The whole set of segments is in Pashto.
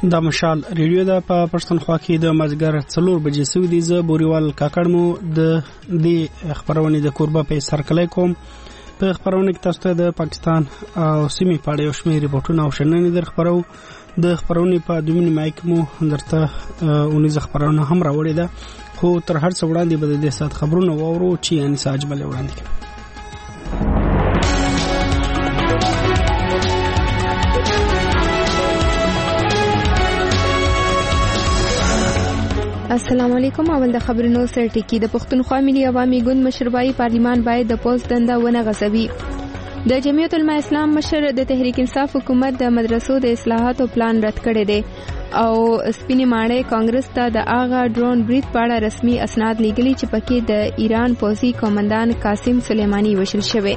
دا مشال ریډیو دا په پښتونخوا کې د مازیګر 4 بجې سوي دي. زه بوريوال کاکړ مو د دې خبرونه د کوربه په سرکلای کوم. په خبرونه کې تاسو ته د پاکستان او سیمې په اړه یو شمېر ریپورتونه او شننې در خبرو. د خبرونه په دومره مایک مو درته اونیزه خبرونه هم راوړې ده، خو تر هر څه وړاندې به د سات خبرونه وورو چې ان ساجمل وړاندې کوي. السلام علیکم. اول د خبرونو سره ټکی. د پښتونخوا ملي عوامي ګوند مشربای پارلیمان باید د پوسټ دنده ونه غځوي. د جمعیت العلماء اسلام مشر د تحریک انصاف حکومت د مدرسو د اصلاحاتو پلان رد کړی دی او سپینې ماڼۍ کانګرس ته د اغا ډرون برید په اړه رسمي اسناد لیږلي چې پکې د ایران پوځي قومندان قاسم سلیمانی وشل شوی.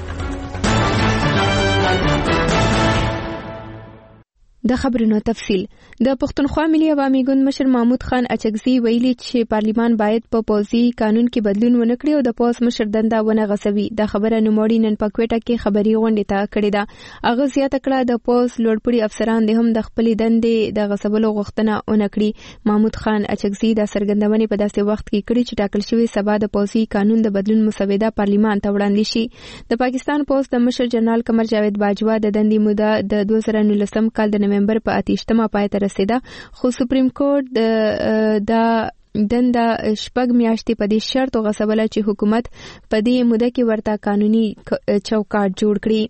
د خبرونو تفصیل. د پښتونخوا ملي عوامي ګوند مشر محمود خان اچکزي ویلي چې پارلیمان باید په پوځي قانون کې بدلون ونه کړي او د پوز مشر دنده ونه غځوي. د خبره نوموړي نن په کوټه کې خبري غونډه ته کړې ده. هغه زیاته کړه د پوز لوړپوړي افسران د هم د خپل دندې د غځولو غوښتنه ونه کړي. محمود خان اچکزي د سرګندونې په داسې وخت کې کړي چې ټاکل شوی سبا د پوځي قانون د بدلون مسوده پارلیمان ته وړاندې شي. د پاکستان پوز د مشر جنرال قمر جاوید باجوا د دندې موده د 2019 کال د نومبر په 28مه پای ته رسیده، خو سپریم کورټ د دنده شپږ میاشتې په دې شرط غوښتله چې حکومت په دې موده کې ورته قانوني چوکاټ جوړ کړي.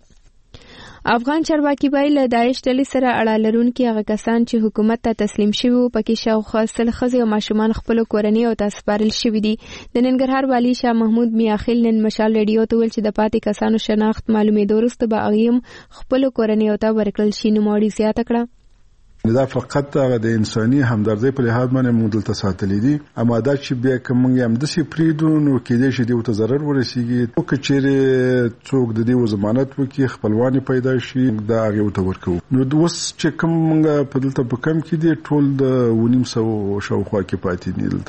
افغان چارواکي وایي له داعش ډلې سره اړه لرونکي هغه کسان چې حکومت ته تسلیم شوي وو پکې شاوخوا 100 ښځې او ماشومان خپلو کورنیو ته سپارل شوي دي. د ننګرهار والي شاه محمود میاخیل نن مشال ریډیو ته ویل چې د پاتې کسانو شناخت معلومېدو وروسته به هغوی هم خپلو کورنیو ته ورکړل شي. نوموړي زیاته کړه دا فقط د انساني همدردۍ په لحاظ باندې موږ دلته ساتلې دي، اما دا چې بیا کوم هم د سي پریدو نو کېدې شي د ضرر ورسیږي او کچېره څوک د دې ضمانت وکي خپلوانی پیدا شي دا هغه ته ورکو. نو د وس چې کوم موږ په دلته په کم کې دي ټول د 1900 شاوخوا کې پاتې دي.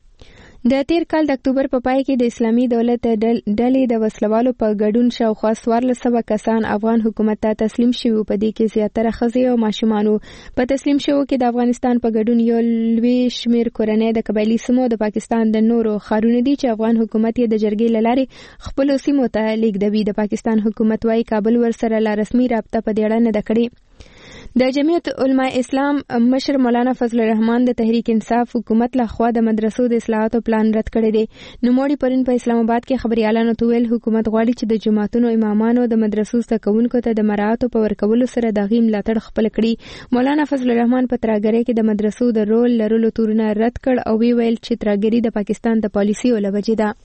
د تیر کال د اکتوبر په پای کې د اسلامي دولت ډلې د وسلوالو په ګډون شاوخوا 1400 کسان افغان حکومت ته تسلیم شوي. په دې کې زیاتره ښځې او ماشومان په تسلیم شوو کې د افغانستان په ګډون یو لوی شمیر کورنۍ د قبایلي سیمو د پاکستان د نورو ښارونو دي چې افغان حکومت یې د جرګې له لارې خپلو سیمو ته لیږدوي. د پاکستان حکومت وايي کابل ورسره لا رسمي رابطه په دې اړه نه ده کړې. د جمعیت علماء اسلام مشر مولانا فضل الرحمن د تحریک انصاف حکومت لخوا د مدرسو د اصلاحاتو پلان رد کړی دی. نوموړي پرون په اسلام آباد کې خبريالانو ته ویل حکومت غواړي چې د جماعتونو امامانو د مدرسو زده کوونکو ته د مراعاتو په ورکولو سره د غي ملاتړ خپل کړي. مولانا فضل الرحمن په تراګری کې د مدرسو د رول لرلو تورونه رد کړ او ویل چې تراګری د پاکستان د پالیسیو لوجې ده.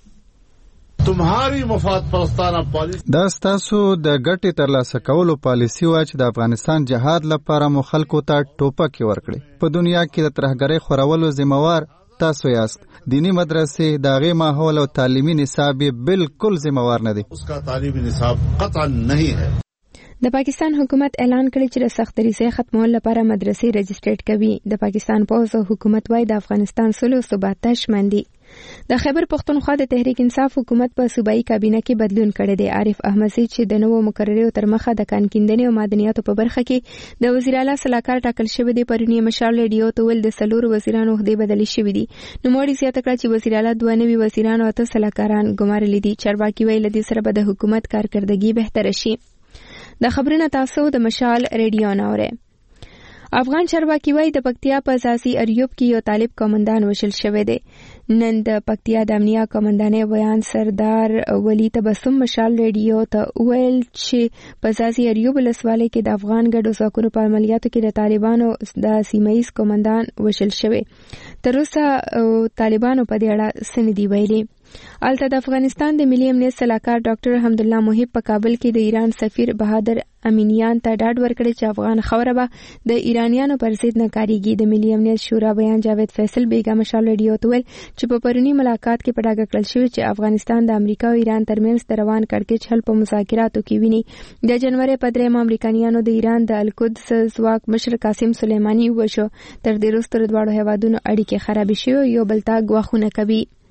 تمہاری مفاد پرستانه پالیسی دا ستاسو د ګټې ترلاسه کولو پالیسی و چې د افغانستان جهاد لپاره مو خلکو ته ټوپک ورکړي. په دنیا کې د ترهګرۍ خورولو ذمہوار تاسو یاست. دینی مدرسې د هغې ماحول او تعلیمي نصاب بالکل ذمہوار نه دي. اس کا تعلیمي نصاب قطعا نہیں ہے. د پاکستان حکومت اعلان کړی چې د سخت ریسې ختمولو لپاره مدرسې رجسټریټ کوي. د پاکستان پوز او حکومت وايي د افغانستان سلو ثبات شمن دي. د خیبر پختونخوا د تحریک انصاف حکومت په صوبایي کابینه کې بدلون کړی دی. عارف احمدزی چې د نوو مقرریو تر مخه د کانکیندنې او معدنیاتو په برخه کې د وزیر اعلی صلاحکار ټاکل شوی دی. پرونی مشال ریډیو ته ویل د سلور وزیرانو عہدې بدلې شوې دي. نوموړي زیاته کړه چې وزیر اعلی 2 نوي وزیران او 8 صلاحکاران ګمارلي دي. چارواکي ویل د سره به د حکومت کارکردګي بهتر شي. د خبرونه تاسو د مشال ریډیو نه اورئ. افغان چارواکي وایي د پکتیا په ځاسي اریوب کې یو طالب قومندان وشل شوی دی. نن د پکتیا د امنیه قومندانې بیان سردار ولی تبسم مشال ریډیو ته ویل چې په ځاسي اریوب ولسوالۍ کې د افغان ګډو ځواکونو په عملیاتو کې د طالبانو د سیمایي قومندان وشل شوی. تر اوسه طالبانو په دې اړه څه نه دي ویلي. البته د افغانستان د ملي امنیت صلاحکار ډاکټر حمدالله محب په کابل کې د ایران سفیر بهادر امینیان ته ډاډ ورکړی چې افغان خوره به د ایرانیانو پر ضد نه کاریږي. د ملي امنیت شورا بیان جاوید فیصل بیگا مشال ریډیو ته ویل چې په پرونی ملاقات کې په ډاګه کړل شوی چې افغانستان د امریکا او ایران ترمنځ د روان کړکېچ حل په مذاکراتو کې ویني. د جنوري په 3 امریکایانو د ایران د القدس ځواک مشر قاسم سلیمانی وشو. تر دې وروسته دواړو هیوادونو اړیکې خراب شوې یو بل ته ګواښونه کوي.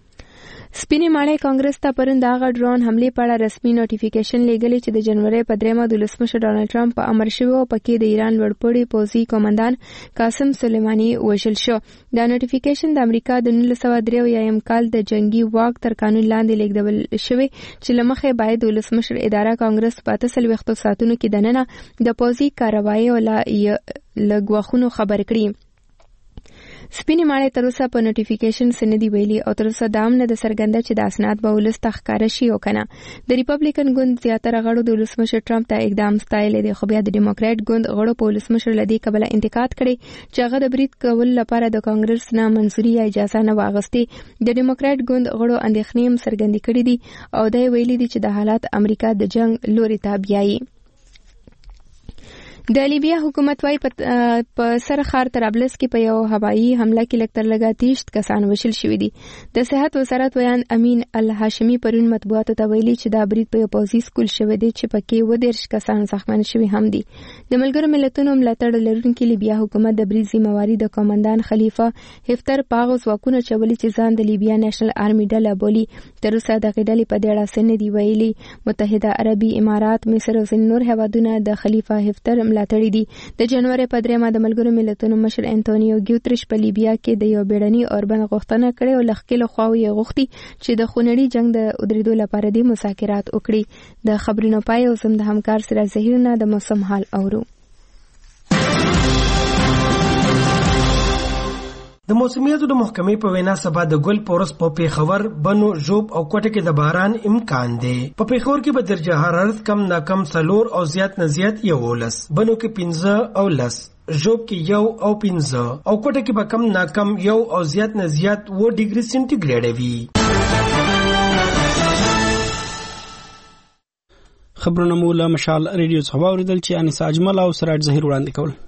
سپینې ماڼۍ کانګرس ته پرون د هغه ډرون حملې په اړه رسمي نوټیفیکیشن لیږلی چې د جنوري په 3 د ولسمشر ډانلډ ټرمپ په امر شوی او پکې د ایران لوړپوړي پوځي قومندان قاسم سلیماني وژل شو. دا نوټیفیکیشن د امریکا د 1993 کال د جنگي واک تر قانون لاندې لیږدول شوی چې لمخې باید د ولسمشر اداره کانګرس په 48 ساعتونو کې دننه د پوځي کاروایي او لګواخونو خبر کړي. سپینې ماڼۍ تر اوسه په نوټیفیکیشن سندي ویلي او تر اوسه دا هم نه د څرګنده چې د اسناد به ولس ته ښکاره شي او کنه. د ریپبلیکن ګوند زیاتره غړو د ولسمشر ټرمپ ته اقدام ستایلی دی، خو بیا د ډیموکرات ګوند غړو په ولسمشر له دې کبله انتقاد کړی چې هغه د برید کولو لپاره د کانګرس نه منظوري یا اجازه نه واغستې. د ډیموکرات ګوند غړو اندېښنې هم څرګندې کړې دي او دا یې ویلي دي چې د حالات امریکا د جنگ لوري ته بیایي. د لیبیا حکومت وايي په سر ښار طرابلس کې په یو هوایي حمله کې لږ تر لږه 30 کسان وژل شوي دي. د صحت وزارت ویان امین الهاشمي پرون مطبوعاتو ته ویلي چې دا برید په یو پوځي سکول شوی دی چې پکې 30 کسان زخمیان شوي هم دي. د ملګرو ملتونو ملاتړ لرونکي لیبیا حکومت د برید ذمہواری د قومندان خلیفه حفتر پاغ ځواکونو چولي چې ځان د لیبیا نېشنل آرمي ډله بولي. تر اوسه دغه ډلې په دې اړه څه نه دي ویلي. متحده عربي امارات، مصر او ځینې نور هیوادونه د خلیفه حفتر ملاتړي دي. د جنوري په 3 د ملګرو ملتونو مشر انټونیو ګیوتریش په لیبیا کې د یو بیړني اوربند غوښتنه کړې او لخکې له خواوې یې غوښتي چې د خونړي جنگ د ودرېدو لپاره د مذاکرات وکړي. د خبرونو پای او زم د همکار سره زهیرنا د موسم حال اورو. د موسمیاتو د محکمې په وینا سبا د ګل پورس په پیښور، بنو، ژوب او کوټه کې د باران امکان دی. په پیښور کې به درجه حرارت کم نه کم 4 او زیات نه زیات 11، بنو کې 15 او 10، ژوب کې 1 او 15 او کوټه کې به کم نه کم 1 او زیات نه زیات 2 ډیګري سنټیګریډ وي. خبرونه مو له مشال ریډیو څخه اوریدل چې انیس اجمل او سراج ظهیر وړاندې کول.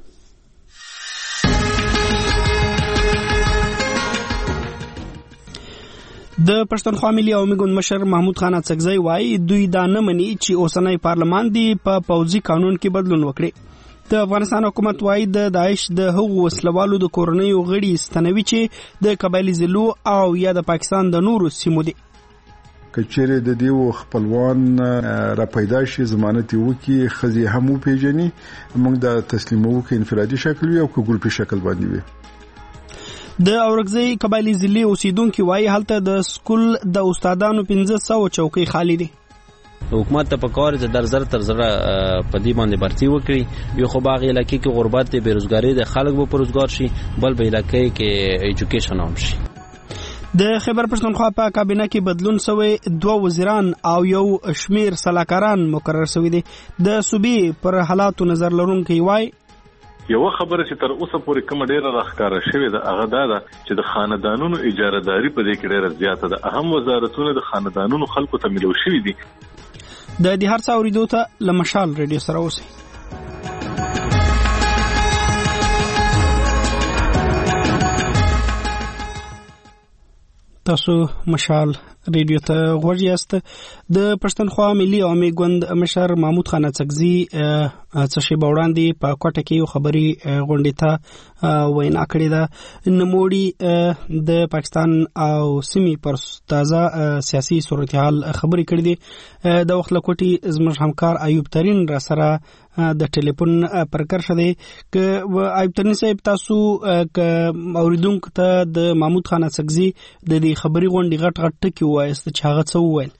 د پښتونخوا ملي عوامي ګوند مشر محمود خان اڅکزی وایي دوی دا نه مني چې اوسنۍ پارلمان دی په پوځي قانون کې بدلون وکړي. د افغانستان حکومت وایي د داعش د هغو وسلوالو د کورنیو غړي ستنوي چې د قبایلي ضلعو او یا د پاکستان د نورو سیمو دي. کچېره د دیو خپلوان را پیدا شي ضمانت وکي خزي هم پیژني موږ د تسلیمو کې انفرادي شکل وي او ګروپي شکل باندې وي. د اورګزۍ قبایلی ضلع اوسیدونکو وایي هلته د سکول د استادانو 1500 چوکۍ خالی دي. حکومت ته پکار چې در زر تر زر په دې باندې برتی وکړي. یو خو باغ علاقې کې غربت دی، بیروزګاری د خلک به پروزګار شي، بل به علاقې کې ایجوکیشن هم شي. د خیبر پښتونخوا په کابینه کې بدلون شوی، 2 وزیران او یو شمیر سلاکاران مقرر شوی دي. د صوبې پر حالاتو نظر لرونکي وایي یو خبره چې تر اوسه پورې کوم ډیره راخکاره شوې ده هغه دا ده چې د خاندانونو اجارهداري په دې کې ډیره زیاته ده. اهم وزارتونه د خاندانونو خلکو ته ملو شوي دي. د دې هر څه اوریدو ته له مشال ریډیو سره اوسئ. تاسو مشال ریډیو ته غوږ یاست. د پښتونخوا ملي عوامي ګوند مشر محمود خان اڅکزي څه شی وړاندې په کوټه کې یو خبري غونډې ته وینا کړې ده. نوموړي د پاکستان او سیمې پر تازه سیاسي صورتحال خبري کړې دي. د وخت لکوټي زموږ همکار ایوب ترين را سره د ټلیفون پر کرښه دی. ک ایوب ترين صاحب تاسو ک اوریدونکو ته د محمود خان اڅکزي د دې خبري غونډې غټ غټ ټکی وایست چې هغه څه وویل.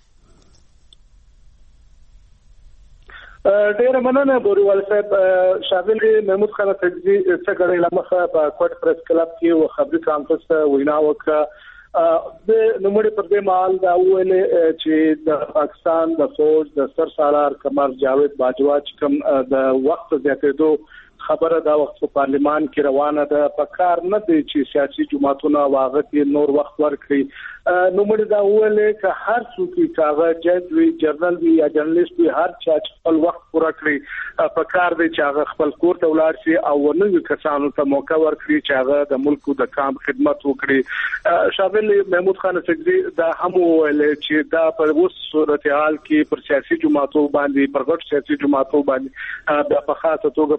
ډیر مننه بوریوال صاحب. شامل محمود خان اڅکزي څنګه لمخه په کوټ پریس کلب کې و خبري کانفرنس وینا وکړه. د نوموړي پر دې مال دا ویل چې د پاکستان د فوج د سر سالار قمر جاوید باجوا چې کوم د وخت زیاتېدو خبره دا وخت په پارلیمان کې روانه ده، پکار نه دی چې سیاسي جماعتونه واغتي نور وخت ورکړي. نوموړي دا ویل چې هر څوک چې جج وي، جنرال وي یا جرنالست وي، هر چا خپل وخت پوره کړي، پکار دی چې هغه خپل کور ته ولاړ شي او نوي کسانو ته موقع ورکړي چې هغه د ملک د کام خدمت وکړي. شامل محمود خان اڅکزي دا هم ویل چې دا په اوس صورتحال کې پر سیاسي جماعتو باندې، پر غټ سیاسي جماعتو باندې د په خاصه توګه په هغه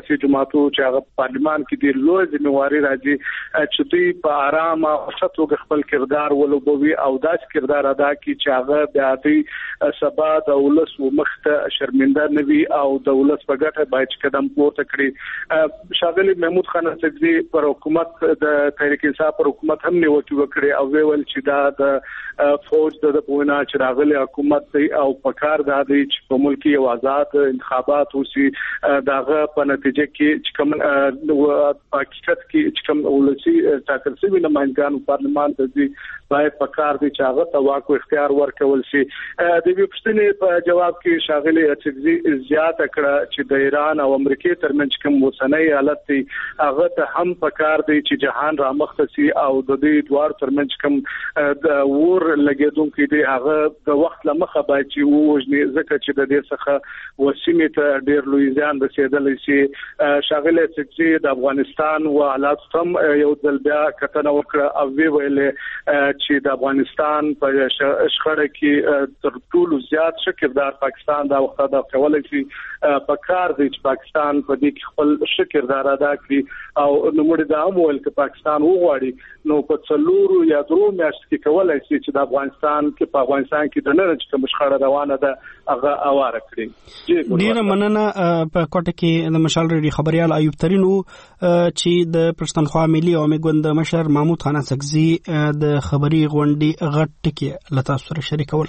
داسې جماعتو چې هغه پارلمان کې د لوی ځمواري راځي چې دوی په آرام او ستوګ خپل کردار ولوبوي او داس کردار ادا کړي چې هغه بیا د سبا د ولس ومخته شرمنده نوي او د ولس په ګټه باید قدم پورته کړي. ښاغلي محمود خان اڅکزي پر حکومت د تحریک انصاف پر حکومت هم نیوکه وکړي او ویل چې دا د فوج د پوینا چې راغلي حکومت دی او په کار دا دی چې په ملک یو آزاد انتخابات وسی داغه په نتیجه کې چې کوم حقیقت کې چې کوم ولسی ټاکل شوی نمائندګان پارلمان ته دي باید په کار دي چې هغه تواکو اختیار ورکول شي. د دې پښتنې په جواب کې ښاغلي اڅکزي زیاته کړه چې د ایران او امریکای ترمنځ کوم وسنۍ حالت دی هغه ته هم په کار دی چې جهان را مخته سي او د دې دوار ترمنځ کوم د ور لګیدونکو دی هغه د وخت لمخه باید چې ووجني ځکه چې د دې څخه وسیمه ته ډېر لوی ځان رسیدلې شي. ښاغلي اڅکزي د افغانستان او حالات هم یو ځل بیا کتنه وکړه او ویل چې د افغانستان په شخړه کې تر ټولو زیات شکردار پاکستان دا وخت دا کولای شي په کار دی چې پاکستان په دې کې خپل شکردار ادا کړي او نوموړي دا هم ویل چې پاکستان وغواړي نو په څلورو یا درو میاشتو کې کولای شي چې د افغانستان کې د نړۍ کوم شخړه روانه ده هغه اواره کړي. ډیره مننه. په کوټه کې د مشال ریډي خبريال ایوب ترين چې د پښتونخوا ملي عوامي ګوند مشر محمود خان اڅکزي د خبري غونډې غټ ټکی لتا سره شریکول.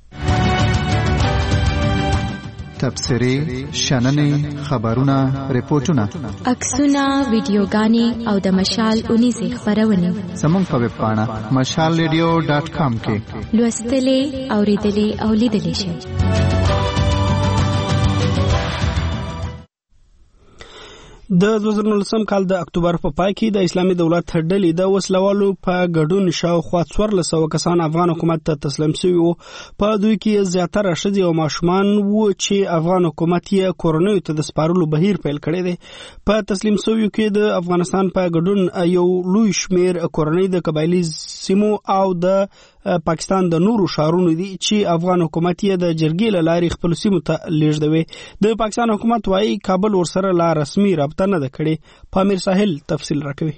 تبصرې، شننې، خبرونه، ریپورتونه، عکسونه، ویډیوګانې او د مشال اونیزې خبرونه زموږ په ویب پاڼه mashalradio.com کې لوستلې، اوریدلې او لیدلې شئ. د 2019 کال د اکتوبر په پای کې د اسلامي دولت ډلې د وسلوالو په ګډون شاوخوا 1400 کسان افغان حکومت ته تسلیم شوي وو. په دوی کې زیاتره ښځې او ماشومان وو چې افغان حکومت یې کورنیو ته د سپارلو بهیر پیل کړی دی. په تسلیم شویو کې د افغانستان په ګډون یو لوی شمیر کورنۍ د قبایلی سیمو او د پاکستان د نورو شهرونو دي چې افغان حکومت یې د جرګې له لارې خپل سیمو ته لیږدوي. د پاکستان حکومت وايي کابل ورسره لا رسمي رابطه نه ده کړې. پامیر ساحل تفصیل راکوي.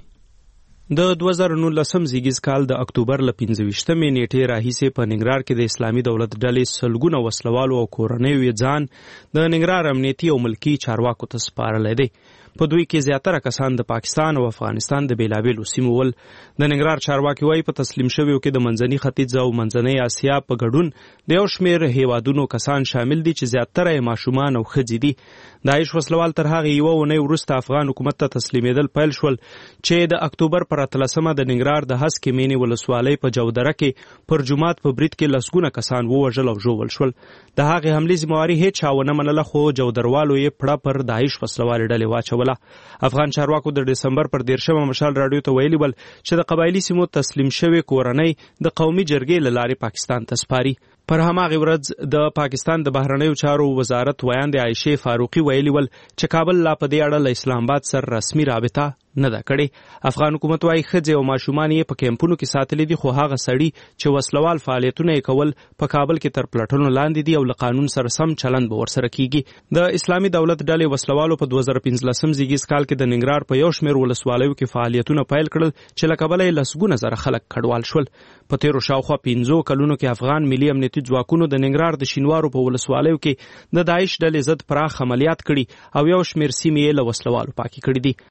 د 2019 زیږیز کال د اکتوبر ل 15مې نیټې راهیسې په ننګرهار کې د اسلامي دولت ډلې سلګونه وسلوالو او کورنیو یې ځان د ننګرهار امنیتي او ملکی چارواکو ته سپارلی دی. په دوی کې زیاتره کسان د پاکستان او افغانستان د بیلابیلو سیمو ول. د ننګرهار چارواکي وایي په تسلیم شویو کې د منځني ختیځ او منځنۍ اسیا په ګډون د یو شمیر هیوادونو کسان شامل دي چې زیاتره یې ماشومان او ښځې دي. داعش وسلوال تر هغې یوه اونۍ وروسته افغان حکومت ته تسلیمېدل پیل شول چې د اکتوبر پر 13مه د ننګرهار د هسکې مینې ولسوالۍ په جودره کې پر جومات په برید کې لسګونه کسان ووژل او ژوبل شول. د هغې حملې ذمهواري هیڅ چا ونه منله خو جودروالو یې پړه پر داعش وسلوالې ډلې واچوله. افغان چارواکو د ډسمبر پر 13مه مشال راډیو ته ویلي ول چې د قبایلی سیمو تسلیم شوی کورنۍ د قومي جرګې له لارې پاکستان ته سپاري. پر هماغه ورځ د پاکستان د بهرنیو چارو وزارت ویاندې عایشې فاروقي ویلي ول چې کابل لا په دې اړه له اسلام آباد سره رسمي رابطه نه ده کړې. افغان حکومت وايي ښځې او ماشومان یې په کیمپونو کې ساتلي دي خو هغه سړي چې وسلوال فعالیتونه یې کول په کابل کې تر پلټنو لاندې دي او له قانون سره سم چلند به ورسره کیږي. د اسلامي دولت ډلې وسلوالو په 2015 زیږیز کال کې د ننګرهار په یو شمیر ولسوالیو کې فعالیتونه پیل کړل چې له کبله یې لسګونه زره خلک کډوال شول. په تیرو شاوخوا 15 کلونو کې افغان ملي امنیتي ځواکونو د ننګرهار د شینوارو په ولسوالیو کې د داعش ډلې ضد پراخ عملیات کړي او یو شمیر سیمې یې له وسلوالو پاکې کړي دي.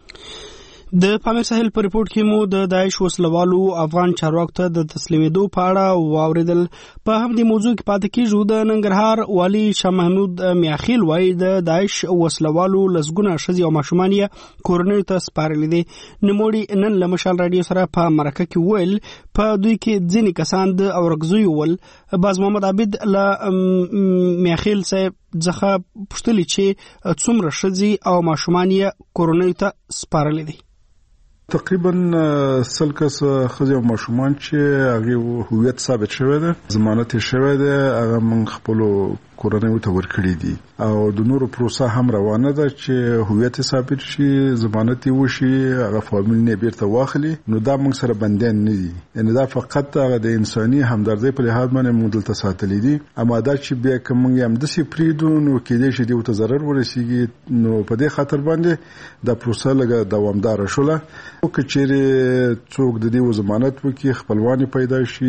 د پامیر ساحل په ریپورت کې مو د داعش وسلوالو افغان چارواکو ته د تسلیمېدو په اړه واوریدل. په همدې موضوع کې پاتې کېږو. د ننګرهار والي شاه محمود میاخیل وایي د داعش وسلوالو لسګونه ښځې او ماشومان یې کورنیو ته سپارلي دي. نوموړي نن له مشال راډیو سره په مرکه کې وویل په دوی کې ځینې کسان د اورګزیو ول. باز محمد عابد له میاخیل صاحب څخه پوښتلي چې څومره ښځې او ماشومان یې کورنیو ته سپارلي دي. تقریبا 100 کس ښځې او ماشومان چې هغه هویت ثابت شوی دی، ضمانت شوی دی، هغه موږ خپل کورنۍ ته ورکړي دي او د نورو پروسه هم روانه ده چې هویت ثابت شي، ضمانت وشي، هغه فامیل نه بیرته واخلي. نو دا موږ سره بندیان نه دي، یعنی دا فقط هغه د انساني همدردۍ په لحاظ باندې موږ دلته ساتلي دي. اما دا چې بیا کوم یم د سی پریدو نو کېدې شي د ضرر ورسیږي، نو په دې خاطر باندې دا پروسه لګه دوامدار شوله. او کچېره څوک د دې ضمانت وکي خپلوانی پیدا شي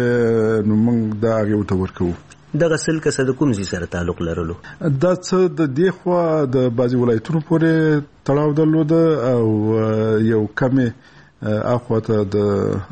نو موږ دا هغه ته ورکو. دغه سل کسه د کوم سره تعلق لرلو؟ دا څه د دې خو د بعضی ولایتونو پورې تړاو درلود او یو کمه اخواته د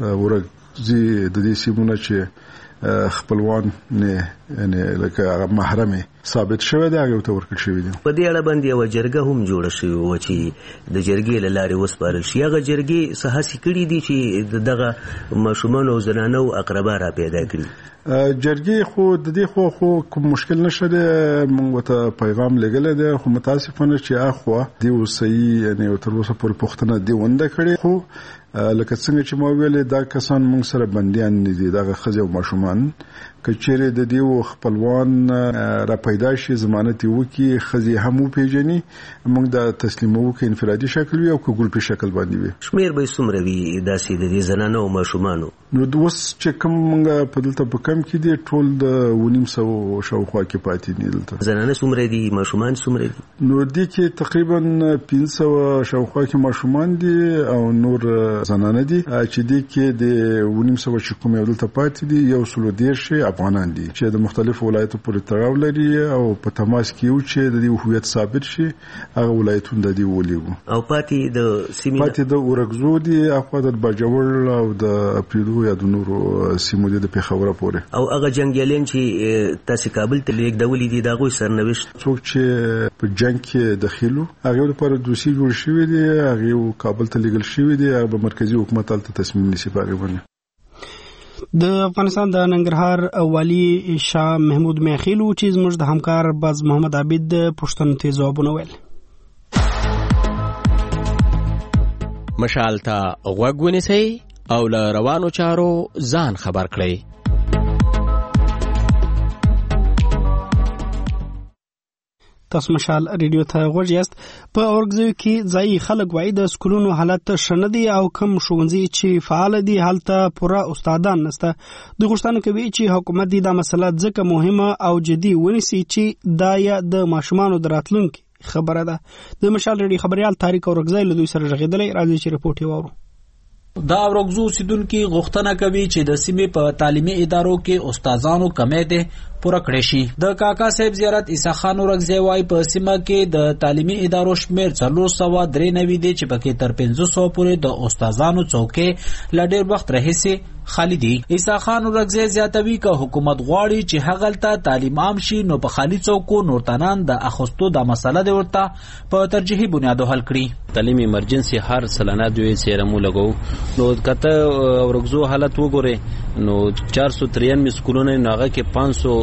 ورغزي د دې سیمونه چې خپلوان نه یعنی لکه محرمه ثابت شوی دی هغه ته ورکړل شوی دی. په دې اړه باندې یو جرګه هم جوړه شوې و چې د جرګې له لارې وسپارل شي. هغه جرګې څه هڅې کړې دي چې دغه ماشومان او زنانه او اقربا را پیدا کړي؟ جرګې خو د دې خو کوم مشکل نشته دی، موږ ته پیغام لګل دی، خو متاسفانه چې اخوا دی وسې یعنی تر اوسه پورې پښتنه دی ونده کړي. خو لکه څنګه چې ما ویل دا کسان موږ سره بنديان نه دي، دغه خځې او ماشومان کچېره د دې خپلوان را پیدا شي ضمانت وکي، خځې هم پیژني، موږ د تسلیمو کې انفرادي شکل وي او ګروپ په شکل باندې وي. شمیر به څومره وي داسې د دې زنانو او ماشومانو؟ نو د اوس چې کوم موږ په دلته په کم کې دي ټول د 900 شاوخوا کې پاتې دي. دلته زنانه څومره دي، ماشومان څومره دي؟ نو دې کې تقریبا 500 شاوخوا کې ماشومان دي او نور زنانه دي چې دې کې د 900 چې کوم یو دلته پاتې دي 130 افغانان دي چې د مختلفو ولایتونو پورې تړاو لري او په تماس کې یو چې د دې هویت ثابت شي هغه ولایتونه د دې ولېګو. او پاتې د سیمې پاتې د ورغزو دي اخوا د باجوړ او د اپریدو یا د نورو سیمو د پیښور پورې. او هغه جنگیالین چې تاسو کابل ته لیږدولې دي دا غوي سرنوشت څوک چې په جنگ کې داخلو هغه لپاره دوسي جوړ شوی دی، هغه کابل ته لیږل شوی دی، هغه مرکزی حکومت ته تصمیم نیسي په اړه باندې. د افغانستان د ننګرهار والی شاه محمود میخیل چې زموږ د همکار باز محمد عابد پښتنو ته ځوابونه ویل. مشال ته غوږ ونیسئ او له روانو چارو ځان خبر کړئ. تاسو مشال ریډیو ته غوږ یاست. په اورګزیو کې ځایي خلک وایي د سکولونو حالت شنه دي او کم ښوونځي چې فعال دي هلته پوره استادان نشته. د غوښتنه کوي چې حکومت دا مسله ځکه مهمه او جدي ونیسي چې دا یا د ماشومانو د راتلونکي خبره ده. د مشال ریډیو خبريال طارق اورګزی له دوی سره غږیدلی راځي چې رپورټ یې واورو. دا اورګزو سیدونکو غوښتنه کوي چې د سیمې په تعلیمي ادارو کې استادانو کمی ده پوره کړی شي. د کاکا صاحب زیارت عیسی خان اورګزی وايي په سیمه کې د تعلیمي ادارو شمیر 493 دي چې پکې تر 500 پورې د استادانو څوکۍ لډیر وخت راهیسي خالی دي. عیسی خان اورګزی زیاتوي چې حکومت غواړي چې هغلته تعلیم عام شي نو په خالی څوکو نورتانان د اخستو د مسله د ورته په ترجیحي بنیادو حل کړي. تعلیم ایمرجنسي هر سلانه دوی سیرمو لګو نو کته اورګزو حالت وګوره نو 493 سکولونه ناغه کې 500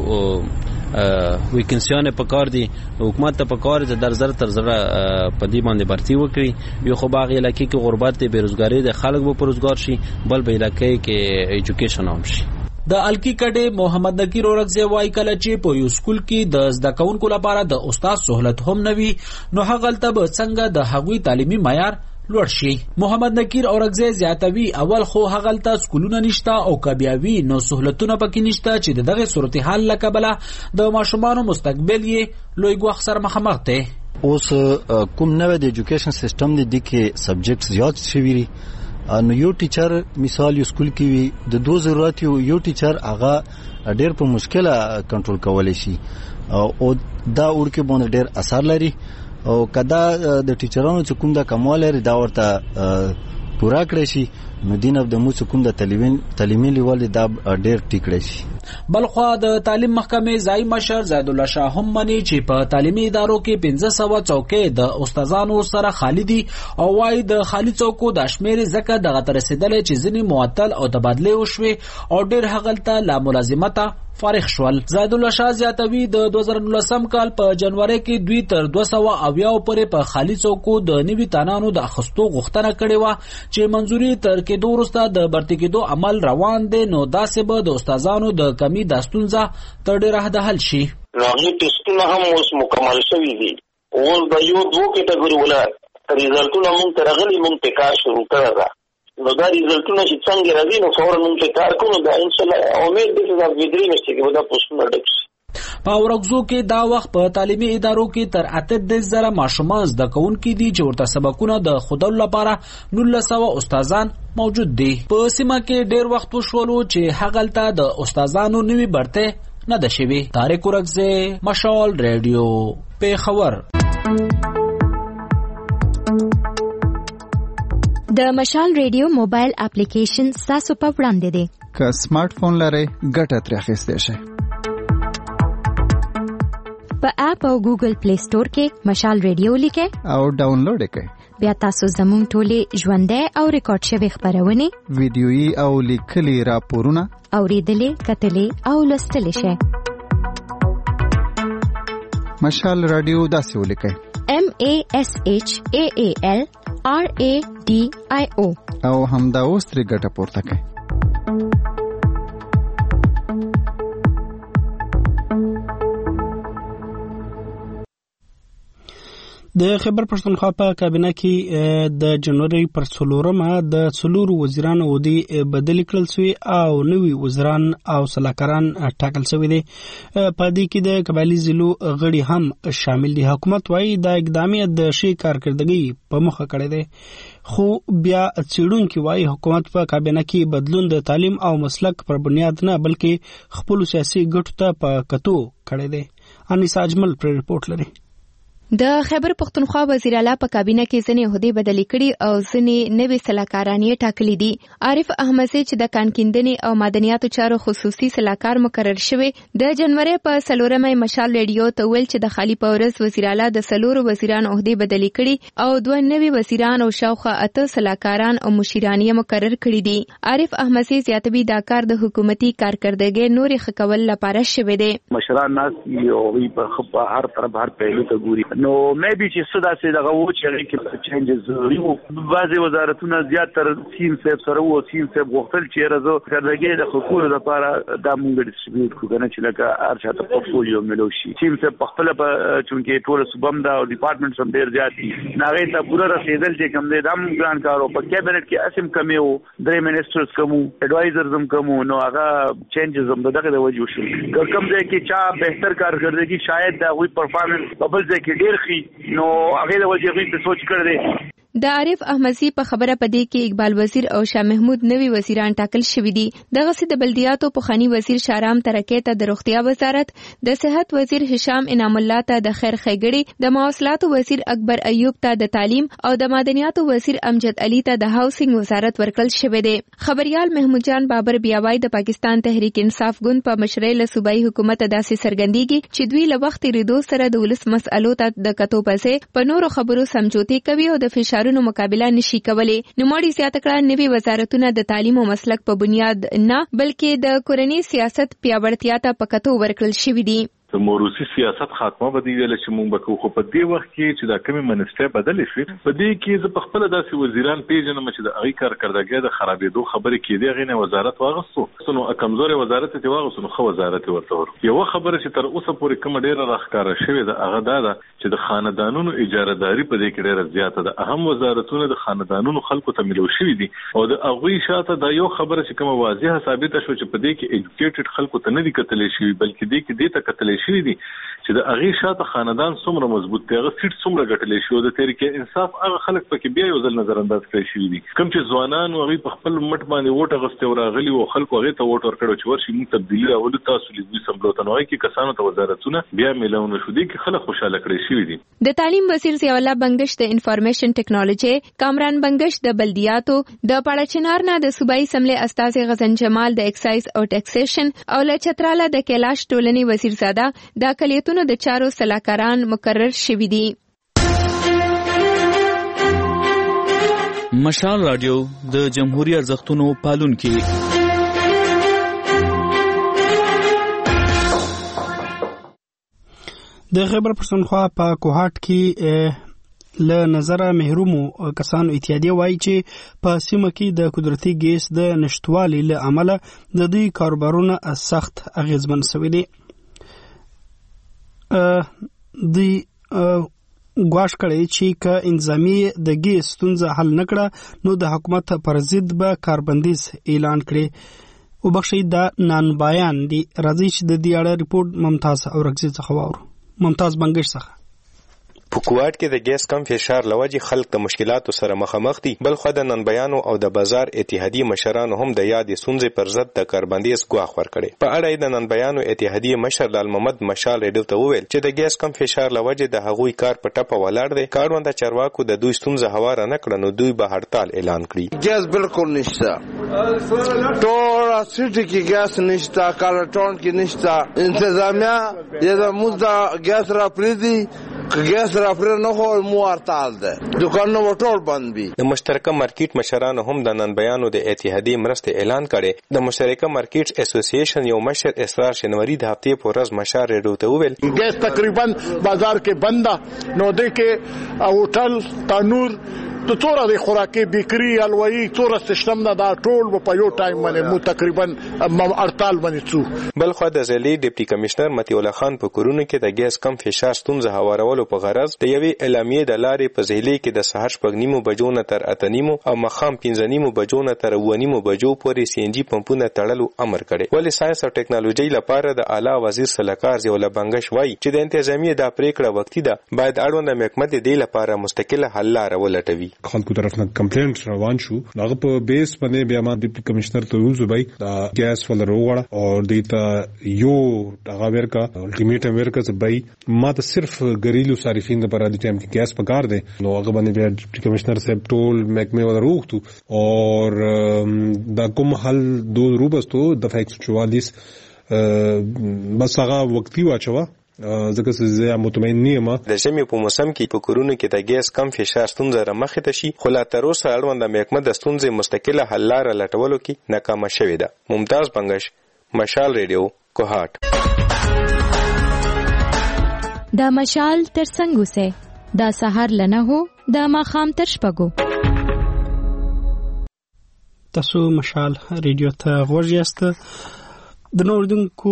ویکنسیونه پکار دي. حکومت ته پکار دي در زر تر زر په دې باندې برتی وکړي. یو خو باغ علاقې کې غربت دي، بیروزګاری د خلک به پروزګار شي، بل به علاقې کې ایجوکیشن هم شي. د الکی کډه محمد نکیر اورګزی وايي کله چې په یو سکول کې د زده کوونکو لپاره د استاد سہولت هم نوي نو هغلته به څنګه د هغوی تعلیمي معیار لوړ شي. محمد نکیر اورګزی زیاتوي اول خو هغلته سکولونه نشته او کبیاوی نو سہولتونه پکې نشته چې دغه صورتحال لکبله د ماشومانو مستقبل یې لوی ګواښ سره مخامخ دی. اوس کوم نوې د ایجوکیشن سیستم دی کې سبجیکټس زیات شوي نو یو ټیچر مثال یو سکول کې وي د دوه ضرورت یو ټیچر هغه ډېر په مشکله کنټرول کولای شي او دا ورکه باندې ډېر اثر لري او کدا د ټیچرانو چې کوم د کمال لري دا ورته پورا کړی شي نو دین د مو چې کوم د تعلیمي لیول دا ډېر ټیکړی شي. بلخوا د تعلیم محکمې ځای مشر زید الله شاه هم مني چې په تعلیمي ادارو کې 1500 څوکۍ د استادانو سره خالی دي او وايي د خالی څوکو د شمیر زکه دغه تر رسیدل چې ځنی معطل او تبادله وشوي او ډېر هغلته لا ملازمته فارغ شول. زید الله شاه زیاتوي د 2019 کال په جنوري کې دوی تر 280 پورې په خالی څوکو د نوي تانانو د اخستو غوښتنه کړې و چې منځوري تر کې وروسته د برتی کېدو عمل روان دی نو داسې به د استادانو د کمی د ستونزه تر ډیره حد حل شي. نو هغه ټیسټونه هم اوس مکمل شوي دي. اوس د یو دوه کټګوري ولایت ریزلټونه مونږ ته راغلي، مونږ ته کار شروع کړی ده. نو دا ریزلټونه چې څنګه راځي نو فورا مونږ ته کار کوو. دا ان شاء الله امید دی چې دا ویډري نشي کې دا پوسټونه ډک شي. په اورګزو کې دا وخت په تعلیمي ادارو کې تر 38,000 ماشومان زده کوونکي دي چې ورته سبقونه د خودلو لپاره 1900 استادان موجود دي. په سیمه کې ډیر وخت وشولو چې هغلته د استادانو نوي برته نه ده شوي. طارق ورکزه، مشال ریډیو، پیښور. د مشال ریډیو موبایل اپلیکیشن تاسو په وړاندې دی. که سمارټ فون لرئ ګټه ترې اخیستی شئ. په اپ او ګوګل پلی سٹور کې مشال ریډیو لیکئ او ډاونلوډ کړئ. بیا تاسو زموږ ټولې ژوندۍ او ریکارډ شوي خپرونې، ویډیويي او لیکلي راپورونه اوریدلې، کتلې او لوستلې شئ. مشال رادیو داسې ولیکئ: MASHAAL RADIO او همدا اوس ترې ګټه پورته کړئ. د خیبر پښتونخوا په کابینه کې د جنوري پر 4مه د 4 وزیرانو عہدې بدل کړل شوې او نوي وزیران او سلاکاران ټاکل شوي دي. په دې کې د قبایلی ضلعو غړي هم شامل دي. حکومت وايي دا اقدام د ښې کارکردګۍ په مخه کړی دی، خو بیا څېړونکي وايي حکومت په کابینه کې بدلون د تعلیم او مسلک پر بنیاد نه بلکې خپل سیاسي ګټو ته په کتو کړی دی. انیسا اجمل پر رپورټ لري. د خیبر پښتونخوا وزیر اعلی په کابینه کې ځینې عہدې بدلې کړي او ځینې نوي سلاکاران یې ټاکلي دي. عارف احمدزی چې د کانکیندنې او معدنیاتو چارو خصوصي سلاکار مقرر شوی، د جنوري په 4مه مشال ریډیو ته ویل چې د خالی په ورځ وزیر اعلی د 4 وزیرانو عہدې بدلې کړي او 2 نوي وزیران او شاوخوا 8 سلاکاران او مشیران یې مقرر کړي دي. عارف احمدزی زیاتوي دا کار د حکومتي کارکردګۍ نورې ښه کول لپاره شوی دی. مشران ناس یو په هر طرف هر پهلو ته ګوري. نو مې به چې صدا سي دغه و چې کې چینجز یو بعضي وزارتونه زیات تر سیم سیب سره وو سیم سیب غوښتل چې راځو کارګرګي د حکومت لپاره د مونږ ډیسټریبیوټ کوو چې لکه ارشاد پورتفولیو ملو شي. سیم سیب په خپل په چونکه ټول صوبم دا او ډپارټمنټ سم ډیر زیات دي ناغې ته پوره رسیدل چې کوم دې دم ګران کارو په کابینټ کې اسیم کمی وو، درې منسټرز کوم، اډوایزرز هم کوم، نو هغه چینجز هم دغه د وجو شو. کوم ځای کې چا بهتر کارګردګي شاید دا وی پرفارمنس په بل ځای کې ډیر خي نو هغه د وجه په سوچ کړی. د عارف احمدزی په خبره پدې کې اقبال وزیر او شاه محمود نوي وزیران ټاکل شوي دي. دغه سي د بلدیاتو پخوانی وزیر شارام ترکه ته د روغتیا وزارت، د صحت وزیر هشام انعام الله ته د خیر ښېګړې، د مواصلاتو وزیر اکبر ایوب ته د تعلیم او د معدنیاتو وزیر امجد علي ته د هاوسینګ وزارت ورکړل شوی دی. خبريال محمود جان بابر بیاوای د پاکستان تحریک انصاف ګوند په مشرۍ له صوبایي حکومت داسې څرګندېږي چې دوی له وخت ریدو سره د ولس مسالو ته د کتو پسې په نورو خبرو سمجوتي کوي او د فشارونو مقابله نشي کولی. نوموړي زیاته کړه نوي وزارتونه د تعلیم او مسلک په بنیاد نه بلکې د کورنۍ سیاست پیاوړتیا ته په کتو ورکړل شوي دي. د موروثي سیاست خاتمه به دی ویل چې مونږ به خو په دې وخت کې چې دا کمی منسټر بدل شي په دې کې زه په خپل داسې وزیران پیژنم چې د هغه کارکردګۍ د خرابېدو خبرې کې دی غینه وزارت واغستو نو کمزوري وزارت ته واغستو نو خو وزارت ورته ور یو خبره چې تر اوسه پورې کوم ډیره راخکاره شوې ده هغه دا چې د خاندانونو اجارهداري په دې کې ډیره زیاته ده. اهم وزارتونه د خاندانونو خلکو ته ملو شوي دي او د هغه شاته دا یو خبره چې کوم واضحه ثابته شو چې په دې کې ایجوکیټډ خلکو ته نه دي کتلې شوی بلکې دې کې دې ته کتلې شوی دي چې د هغه شاته خاندان څومره مضبوط دی هغه سیټ څومره ګټلې شو. د تحریک انصاف هغه خلک پکې بیا یو ځل نظر انداز کړی شوی دي کوم چې ځوانان هغه په خپل مټ باندې ووټ غوښتي او راغلي او خلکو هغه ته ووټ ورکړو چې ورشي موږ تبدیلی راولو تاسو لیدوي سمبلوتنوي کې کسانو ته وزارتونه بیا ملونه شو دي کې خلک خوشاله کړی شوی دي. د تعلیم وزیر ضیاء الله بنگش د انفارمیشن ټیکنالوژي، کامران بنگش د بلدیاتو، د پاړچنار نه د صوبایي سملې استاذ غزن جمال د ایکسایز او ټیکسیشن او له چتراله د کیلاش ټولنې وزیر زاده د اقلیتونو د چارو سلاکاران مقرر شوي دي. مشال رادیو د جمهوریت ارزښتونو پالونکي. د خیبر پښتونخوا په کوهاټ کې له نظره محرومو کسانو اتحادیه وایي چې په سیمه کې د قدرتي ګیس د نشټوالي له امله د دوی کاروبارونه سخت اغیزمن شوي دي. د ګواښ کړي چې ک انځامي د ګي ستونزه حل نکړه نو د حکومت پر ضد به کاربندیز اعلان کړي او بخښي دا نن بیان دي راځي چې د دې اړه ریپورت ممتاز اورغزي څخه واورو. ممتاز بنگش څخه په کوټ کې د ګیس کم فشار لوجي خلک د مشکلاتو سره مخامخ دي، بل خو د نن بیانو او د بازار اتحادیه مشرانو هم د یادې سونځې پر ضد د کاربندیز ګواښ ورکړي. په اړه د نن بیانو اتحادیه مشر لال محمد مشال ریډیو ته وویل چې د ګیس کم فشار لوجي د هغوی کار په ټپه ولاړ دی. کاروند چارواکو د دوی ستونزه هواره نه کړه نو دوی به هړتال اعلان کړي. ګیس بالکل نشته، ټول سټي کې ګیس نشته، کارټون کې نشته. انتظامیه د موږ ګیس را پریدي ګیس را پر نه خو مو ارتال ده، دکانونه وټول بند دي. د مشترکه مارکیټ مشرانو هم د نن بیانو د اتحادیه مرسته اعلان کړي. د مشترکه مارکیټ اسوسییشن یو مشر اسرار شنوری د هفته په ورځ مشار ریډیو ته وویل ګیس تقریبا بازار کې بنده نو د کې هوټل تنور د څوره د خوراکي بیکری الوی څوره سیستم نه دا ټول په یو ټایم باندې مو تقریبا ارتال باندې څو. بل خو د ضلعي ډیپټي کمشنر متي الله خان په کورونو کې د ګیس کم فشار ستونزه هوارولو په غرض د یوې اعلامیې د لارې په ضلعي کې د سهار 9:30 بجو نه تر 8:30 او مخام 15:30 بجو نه تر 9:30 بجو پورې سی ان جی پمپونه تړلو امر کړي. ولې ساينس او ټکنالوژي لپاره د اعلی وزیر سلاکار زیول بنگش وایي چې د انتظامیه د پریکړه وختي ده، باید اړوند محکمه د دې لپاره مستقله حل لار ولټوي. خلکو طرف نه کمپلینټ روان شو، هغه په بیس باندې بیا ما ډیپټي کمشنر ته ویل بای دا ګیس ول روغړه او دیتا یو هغه ورکا الټیمیټم ورکا چې بای ما ته صرف غریلو صارفین لپاره د ټیم کې ګیس پکار دی نو هغه باندې بیا ډیپټي کمشنر صاحب ټول محکمه ول روغتو اور دا کوم حل دو روبستو د 144 بس هغه وختي واچوا ځکه چې زه مطمئن نه یم. د ژمي په موسم کې په کورونو کې د ګیس کم فشار ستونزه رامخې ته شي، خو لا تر اوسه اړوند محکمه د ستونزې مستقله حل لار لټولو کې ناکامه شوې ده. ممتاز بنگش، مشال ریډیو، کوهاټ. دا مشال تر څنګه سه دا سحر لنه هو دا ماخام تر شپګو. تاسو مشال ریډیو ته ورجاست. د نوردونکو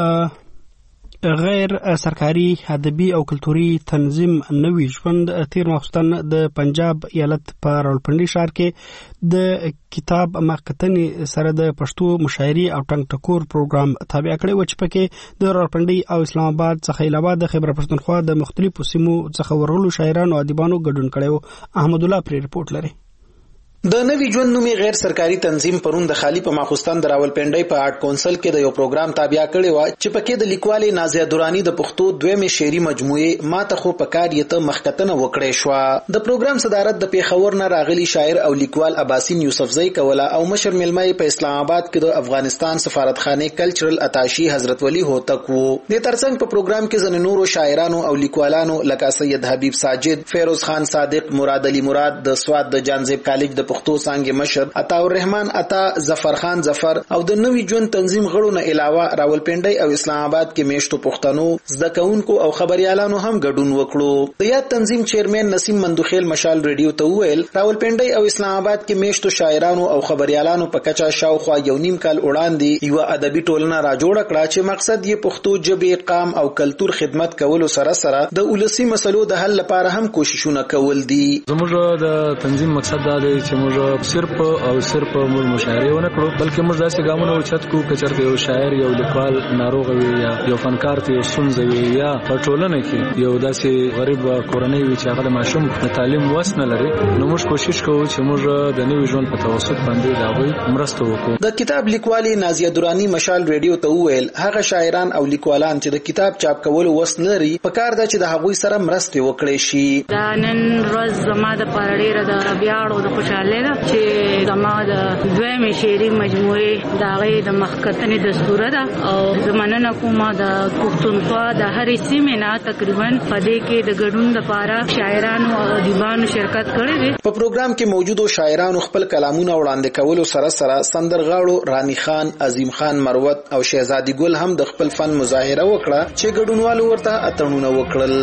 غیر سرکاري ادبي او کلتوري تنظیم نوی ژوند تیر ماخستن د پنجاب ایالت په راولپنډي ښار کې د کتاب مخکتنې سره د پښتو مشاعري او ټنګ ټکور پروګرام تابع کړی و چې پکې د راولپنډي او اسلام آباد څخه علاوه د خیبر پښتونخوا د مختلفو سیمو څخه ورغلو شاعرانو او ادیبانو ګډون کړی و. احمد الله پر ریپورت لري. د نوی ژوند نومي غیر سرکاري تنظیم پرون د خالی په ماخستان د راولپنډي په آرټ کونسل کې د یو پروګرام تابع کړی و چې پکې د لیکوالې نازیه دورانی د پښتو دویمه شعري مجموعه ماته خو پکار یته مخکتنه وکړې شو. د پروګرام صدارت د پیښور نه راغلي شاعر او لیکوال عباسین یوسفزئی کوله او مشر ملمای په اسلام آباد کې د افغانستان سفارتخانه کلچرل اتاشي حضرت ولی هوتک وو. د ترڅنګ په پروګرام کې ځنې نورو شاعرانو او لیکوالانو لکه سید حبیب ساجد، فیروز خان صادق، مراد علي مراد د سواد د جانزیب کالج د پښتو څنګه مشر، عطا الرحمن عطا، ظفر خان ظفر او د نوی ژوند تنظیم غړو نه علاوه راولپنډي او اسلام آباد کې میشتو پښتنو زده کوونکو او خبريالانو هم ګډون وکړو. د یاد تنظیم چیرمن نسیم مندوخیل مشال ریډیو ته وویل راولپنډي او اسلام آباد کې میشتو شاعرانو او خبريالانو په کچا شاوخوا یو نیم کال وړاندې یو ادبي ټولنه را جوړ کړه چې مقصد یې پښتو ژبې، قام او کلتور خدمت کولو سره سره د ولسی مسلو د حل لپاره هم کوششونه کول دي. زموږ د تنظیم مقصد دا دی چې موږ صرف موږ مشاعره ونه کړو بلکې موږ داسې ګامونه اوچت کو کچرته یو شاعر یو لیکوال ناروغ وي یا یو فنکار ته سنځ وي یا په ټولنه کې یو داسې غریب کورنۍ وي چې هغه د ماشوم د تعلیم وس نه لري نو موږ کوشش کوو چې موږ د نوي ژوند په توسط باندې دا وي مرسته وکړو. د کتاب لیکوالې نازیه دورانی مشال ریډیو ته وویل هغه شاعران او لیکوالان چې د کتاب چاپ کولو وس لري په کار ده چې د هغوی سره مرسته وکړي شي. دا نن ورځ زما د پاره د بیا د خوشاله ده چې زما د دویمه شعري مجموعه د هغه د مخکتنې دستور ده او زمانه کومه د پښتونخوا د هرې سیمې نه تقریبا په دې کې د ګډون لپاره شاعرانو او ادیبانو شرکت کړی دی. په پروګرام کې موجودو شاعرانو خپل کلامونه وړاندې کولو سره سره سندرغاړو رانی خان، عظیم خان مروت او شهزادي ګل هم د خپل فن مظاهره وکړه چې ګډونوالو ورته اتڼونه وکړل.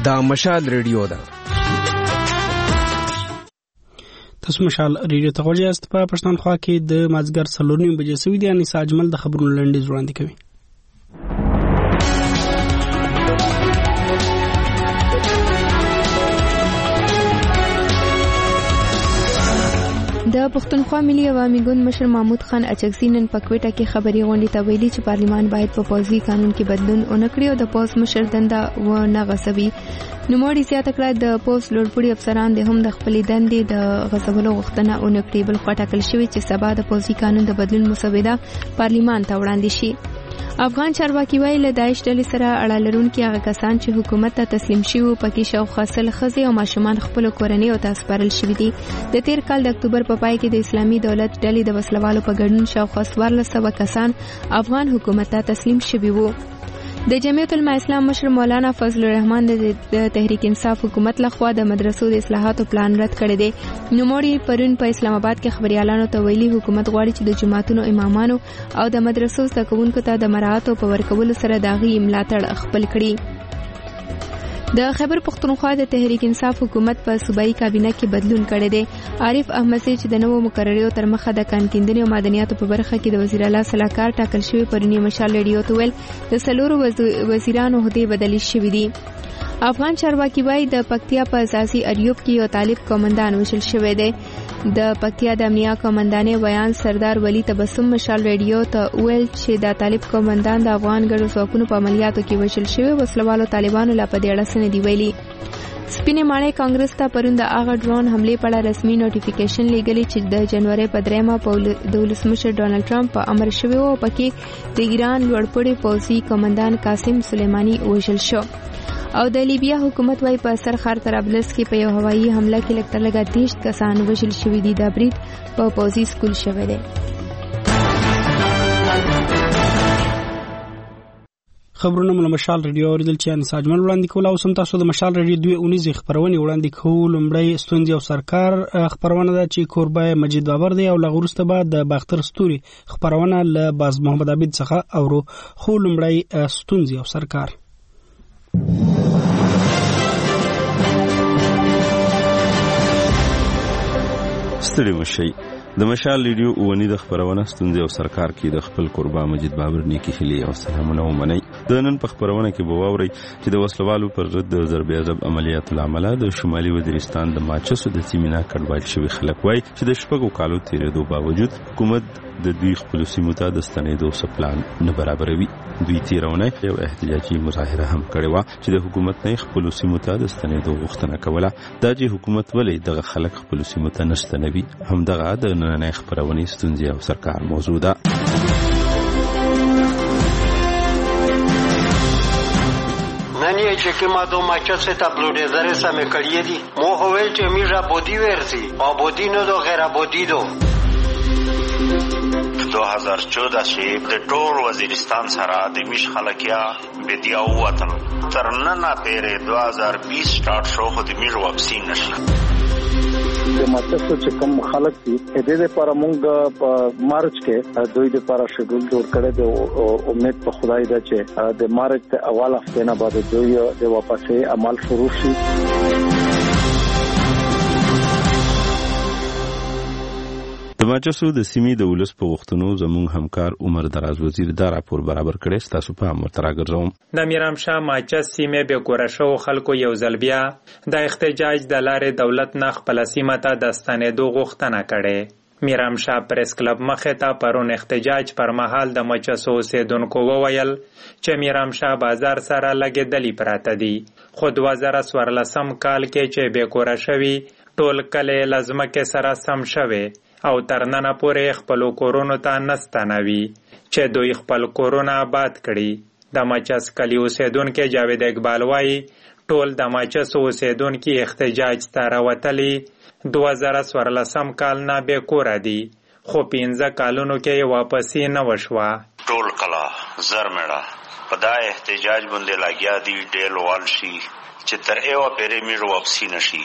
دا مشال ریډیو ده. تاسو مشال ریډیو ته غوږی یاست. په پښتونخوا کې د مازیګر 4:30 بجې سوي دي. انیس اجمل د خبرونو لنډیز وړاندې کوي. د پښتونخوا ملي عوامي ګوند مشر محمود خان اچکزي نن په کوټه کې خبري غونډې ته ویلي چې پارلیمان باید په پوځي قانون کې بدلون ونکړي او د پوز مشر دنده ونه غصبي. نوموړي زیاته کړه د پوز لوړپوړي افسران د هم د خپلې دندې د غصبولو غوښتنه ونکړي، بل خوا ټاکل شوی چې سبا د پوځي قانون د بدلون مسوده پارلیمان ته وړاندې شي. افغان چارواکي وایي له داعش ډلې سره اړه لرونکي هغه کسان چې حکومت ته تسلیم شوي پکې شاوخوا 100 ښځې او ماشومان خپلو کورنیو ته سپارل شوي دي. د تیر کال د اکتوبر په پای کې د اسلامي دولت ډلې د وسلوالو په ګډون شاوخوا 1400 کسان افغان حکومت ته تسلیم شوي وو. د جمعیت العلماء اسلام مشر مولانا فضل الرحمن د تحریک انصاف حکومت لخوا د مدرسو د اصلاحاتو پلان رد کړی دی. نوموړي پرون په اسلام آباد کې خبريالانو ته ویلي حکومت غواړي چې د جماعتونو امامانو او د مدرسو زده کوونکو ته د مراعاتو په ورکولو سره د هغوی ملاتړ خپل کړي. د خیبر پختونخوا د تحریک انصاف حکومت په صوبایي کابینه کې بدلون کړی دی. عارف احمد چې د نوو مقرریو تر مخه د کانکیندنې او معدنیاتو په برخه کې د وزیر اعلی صلاحکار ټاکل شوی پرونی مشال ریډیو ته ویل د 4 وزیرانو عہدې بدلې شوې دي. افغان چارواکي وایي د پکتیا په اساسي اریوب کې یو طالب قومندان وژل شوی دی. د پکتیا د امنیه قومندانې ویان سردار ولی تبسم مشال ریډیو ته ویل چې د طالب قومندان د افغان ګډو ځواکونو په عملیاتو کې وژل شوی. وسلوالو طالبانو لا په دې اړه څه نه دی ویلي. سپینې ماڼۍ کانګرس ته پرون د هغه ډرون حملې په اړه رسمي نوټیفیکیشن لیږلی چې د جنوري په 3 په د ولسمشر ډونالد ټرمپ په امر شوی او پکې د ایران لوړپوړي پوځي قومندان قاسم سلیمانی وژل شو. او د لیبیا حکومت وايي په سرخار طرابلس کې په یو هوایي حمله کې لږ 30 کسان وژل شوي دي. دا برید په پوځي سکول شوی دی. خبرونه مله مشال ریډیو اوریدل چې انیس اجمل وړاندې کول. او سم تاسو د مشال ریډیو 2 خبرونه وړاندې کول. لومړی ستوندي او سرکار خبرونه ده چې کوربه مجید بابر دی او لغورسته بعد د باختر ستوري خبرونه له باز محمد عبید څخه اورو. خو لومړی ستوندي او سرکار. ستړي مشي د مشال ریډیو اونی د خبرونه ستونزې او سرکار کې د خپل قربا مجید بابر نیکی هلي او سلامونه ومني. د نن په خبرونه کې به واوري چې د وسلوالو پر ضد د ضرب عذاب عملیاتو العمل د شمالي وزیرستان د ماچسو د سیمینا کډوال شوی خلک وای چې د شپږو کالو تیرېدو باوجود حکومت د دوی خپل سیمو ته د ستنېدو سپلان نه برابروي. دوی تیرونه یو احتجاجي مظاهره هم کړې و چې د حکومت نه خپل سیمو ته د ستنېدو غوښتنه کوله. دا چې حکومت ولې دغه خلک خپل سیمو ته نستنوي هم دغه د نن خبرونه ستونزې او سرکار موضوع ده. ننیه چې کما دو ماچسه تبلوډیزر سمې کړې دي مو هویل چې میرا بودی ورسي او بودی نو دو غیر بودی دو 2014 کې د ټول وزیرستان سره د میش خلکیا بدیا وطن تر نن پورې 2020 سٹارټ شو خو د میش واکسین نشي. د ماچسو چې کوم خلک دي د دې لپاره موږ په مارچ کې دوی لپاره شیډول جوړ کړی دی او امید په خدای ده چې د مارچ د اول هفته نه بعد دوی د واپسې عمل شروع شي. د ماچسو د سیمې د ولس په غوښتنو زموږ همکار عمر دراز وزیر دا راپور برابر کړی. تاسو په مرتراګرځوم. د میرامشاه ماچس سیمې به ګورشو خلکو یو ځل بیا د احتجاج د لارې دولت نه خپل سیمه ته د ستنېدو غوښتنه کړې. میرامشاه پریس کلب مخې ته پرون احتجاج پر مهال د ماچسو اوسیدونکو وویل چې میرامشاه بازار سره لګېدلي پراته دي. خو 2014 کال کې چې به ګورشوي ټول کله لازمکه سره سم شوي او تر نن پورې خپل کورونو ته نستنوي چې دوی خپل کورونه آباد کړي. د ماچس کلی اوسیدونکو جاوید اقبال وایي ټول د ماچس اوسیدونکو احتجاج ته راوتلي 2014 کال نه به کور دي خو 15 کالونو کې واپسی نه وشوه. ټول کلا زرمړه په دا احتجاج باندې لاګیا دي ډیل وال شي چې تر ایوه پیرې میږ واپسی نشي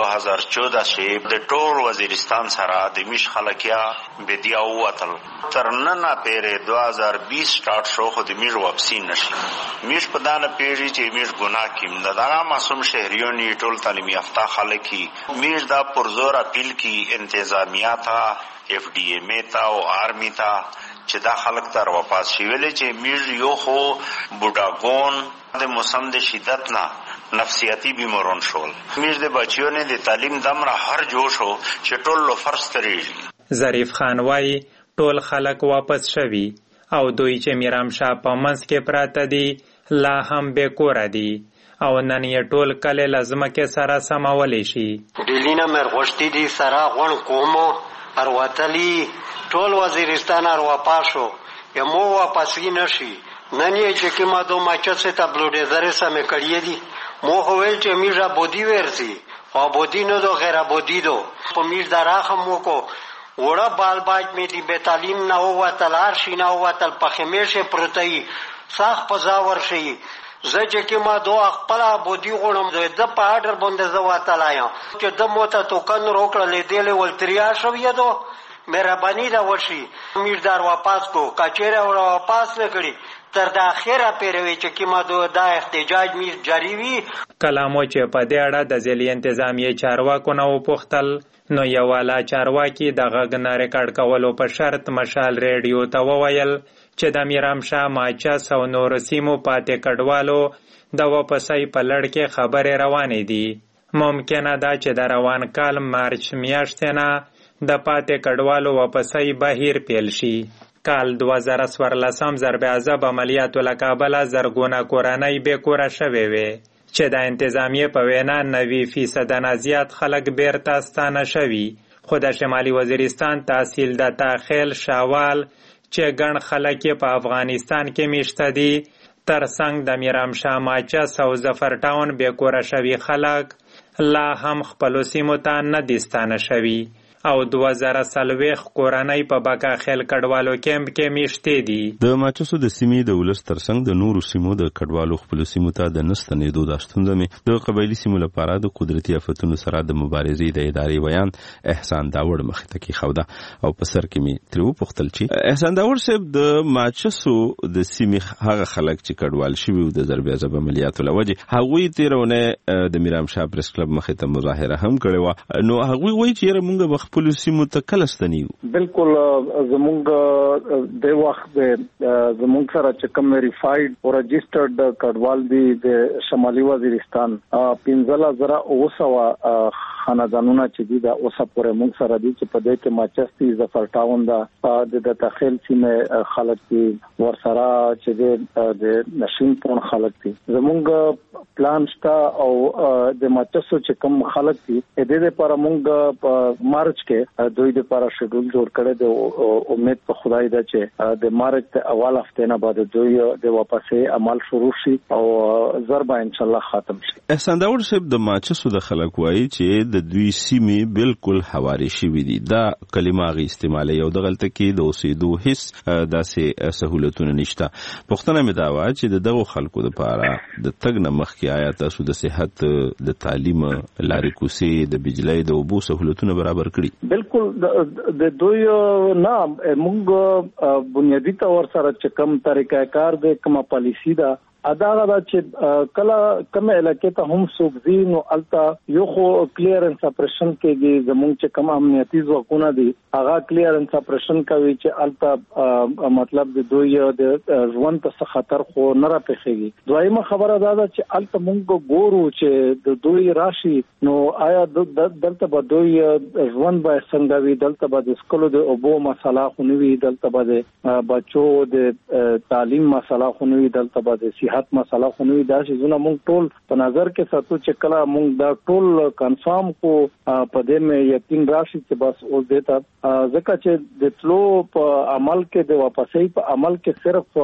2014 چې د ټول وزیرستان سره د میش خلکیا بدیا ووتل تر ننه پیرې 2020 سٹارټ شو خو د میږ واپسی نشي میش په دانه پیږي چې میږ ګناه کیم نه دا معصوم شهریون ټول تعلیم یافته خلک میږ دا پرزور اپیل کی انتظامیه تا FDM تا او آرمی تا چې دا خلک تر واپس شي ویلې چې میږ یو خو بوډاګون د موسم د شدت نه نفسیاتی بیمارون شول میږ د بچیونو د تعلیم دمره هر جوش هو چې ټول لو فرض تریږي ظریف خان وايي ټول خلک واپس شوي او دوی چې میرام شاه په منځ کې پراته دي لا هم بې کوره دي او نن یې ټول کله لازمه کې سره سمولی شي ډیلینا مرغشتي دي سره غون کومو ارواتلی ټول وزیرستان ارواپاشو یمو واپسی نشي نن یې چې کما دو ماچسه تبلوډیزر سم کړی دي مو هویل چې میرا بودی ورسي او بودی نو دو غیر بودی دو په میر دراخه مو کو وړه بال باج می دی به تعلیم نه هوا تلار شي نه هوا تل په خمیشه پروتای صاح پزاور شي زه چې ما دو خپل بودی غونم د په اډر باندې زوا تلایم چې د موته توکن روکړلې دی له ولتریا شو یدو مهرباني دا وشي میردار واپس کو کچېره ور واپس نکړي تر د اخره پیروي چې ما دو دا احتجاج میر جاری وي کلامو چې په دې اړه د ځلې انتظامیه چارواکو نه وپوښتل نو یواله چارواکي د غږ نه ریکارډ کولو په شرط مشال ریډیو ته وویل چې د میرام شاه ماچس او نور سیمو پاتې کډوالو د واپسۍ په لړ کې خبرې روانې دي ممکنه ده چې د روان کال مارچ میاشتې نه د پاتې کډوالو واپسۍ بهیر پیل شي کال 2014 ضرب عذاب عملیاتو له کابله زرګونه کورنۍ بې کوره شوې وې چې د انتظامیه په وینا 90% نه زیات خلک بیرته ستانه شوي خو د شمالي وزیرستان تحصیل د تاخیل شاوال چې ګڼ خلک په افغانستان کې میشته دي ترڅنګ د میرام شاه ماچس او ظفر ټاون بې کوره شوي خلک لا هم خپلو سیمو ته نه دي ستانه شوي او 2040 کورنۍ په بکا خیل کډوالو کیمپ کې میشته دي د ماچسو د سیمې د ولس ترڅنګ د نورو سیمو د کډوالو خپل سیمو ته د نستنېدو د ستونزې د قبایلی سیمو لپاره د قدرتي آفتونو سره د مبارزې د ادارې بیان احسان داوړ مخې ته کې خوده او په سر کې می ترو پختل چی احسان داوړ صاحب د ماچسو د سیمې هغه خلک چې کډوال شوی د ضرب عذاب عملیاتو لوجه هغوی تیرونه د میرام شاه پریس کلب مخې ته مظاهره هم کړې و نو هغوی وایي چې موږ خپل سیمو ته کله ستنیو بالکل زمونږ د وخت زمونږ سره چې کوم ویریفاید او رجسٹرډ کډوال دي د شمالي وزیرستان 15000 خاندانونه چې دي دا اوسه پورې موږ سره دي چې په دې کې ماچستی ظفر ټاون دا د تخیل سیمه خلک دي ورسره چې د نشین پون خلک دي زمونږ پلان شته او د ماچسو چې کوم خلک دي د دې لپاره موږ په مارچ کې دوی د لپاره شیډول جوړ کړی دی امید په خدای دا چې د مارچ ته اول هفته نه بعد دوی د واپسې عمل شروع شي او ضربه ان شاء الله ختم شي احسان داوړ صاحب د ماچسو د خلک وایي چې د دوی سیمې بالکل حواري شوي دي دا کلمه غي استعمالي او د غلطه کې د اوسېدو هیڅ داسې سہولتونه نشته پښتنه مې دا وایي چې دغه خلکو لپاره د تګ نه مخکې آیا تاسو د صحت د تعلیم لارې کوسي د بجلی د اوبو سہولتونه برابر کړي بالکل د دوی نه موږ بنیادی تور سره چې کوم طریقې کار د کومه پالیسی دا اداره دا چې کله کوم علاقې ته هم سوګزي نو التا یو خو کلیرنس اپریشن کېږي زموږ چې کوم امنیتي ځواکونه دي هغه کلیرنس اپریشن کوي چې التا مطلب د دوی د ژوند ته خطر خو نه راپېږي دویمه خبره دا ده چې التا موږ ګورو چې د دوی راشي نو آیا دلته به دوی ژوند به څنګه وي دلته به د سکولو د اوبو مسله خو نه وي دلته به د بچو د تعلیم مسله خو نه وي دلته به د صحت مسله خو نوې دا چې زونه مونږ ټول په نظر کې ساتو چې کله مونږ دا ټول کنفرم کو په دې مې یقین راشي چې بس اوس دیتا ځکه چې د تلو په عمل کې د واپسې په عمل کې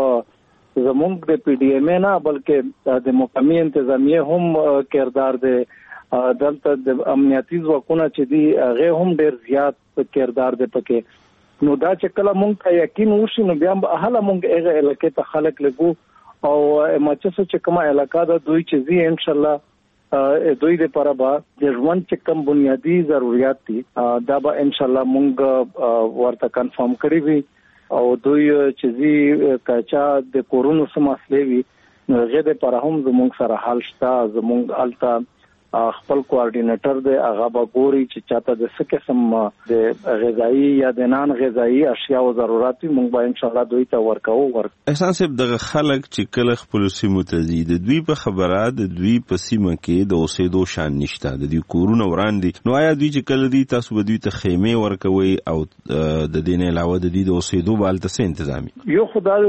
صرف زمونږ د پی ډی ایم نه بلکې د مقامی انتظامیه هم کردار دی دلته د امنیتي ځواکونه چې دي هغه هم ډیر زیات کردار دی پکې نو دا چې کله مونږ ته یقین وشي نو بیا به هله مونږ هغه علاقې ته خلک لګو او ماچسو چې کومه علاقه ده دوی چې زی ان شاء الله دوی لپاره به د ژوند چې کوم بنیادی ضرورت دي دا به ان شاء الله مونږ ورته کنفرم کړی وي او دوی چې زی کچا د کورونو سم مسلې وي هغه د لپاره هم زموږ سره حل شته. زموږ الته خپل کوارډینیټر دی هغه به ګوري چې چاته د څه قسم د غذایی یا د نان غذایی اشیاء او ضرورت موږ به ان شاء الله دوی ته ورکو. احسان صاحب دغه خلک چې کله خپل سیمو ته ځي د دوی په خبره د دوی په سیمه کې د اوسېدو شان نشته د دوی کورونه وړاندې نو آیا دوی چې کله دی تاسو به دوی ته خیمه ورکوي او د دین علاوه د دوی د اوسېدو بالته څه تنظیم یو خدای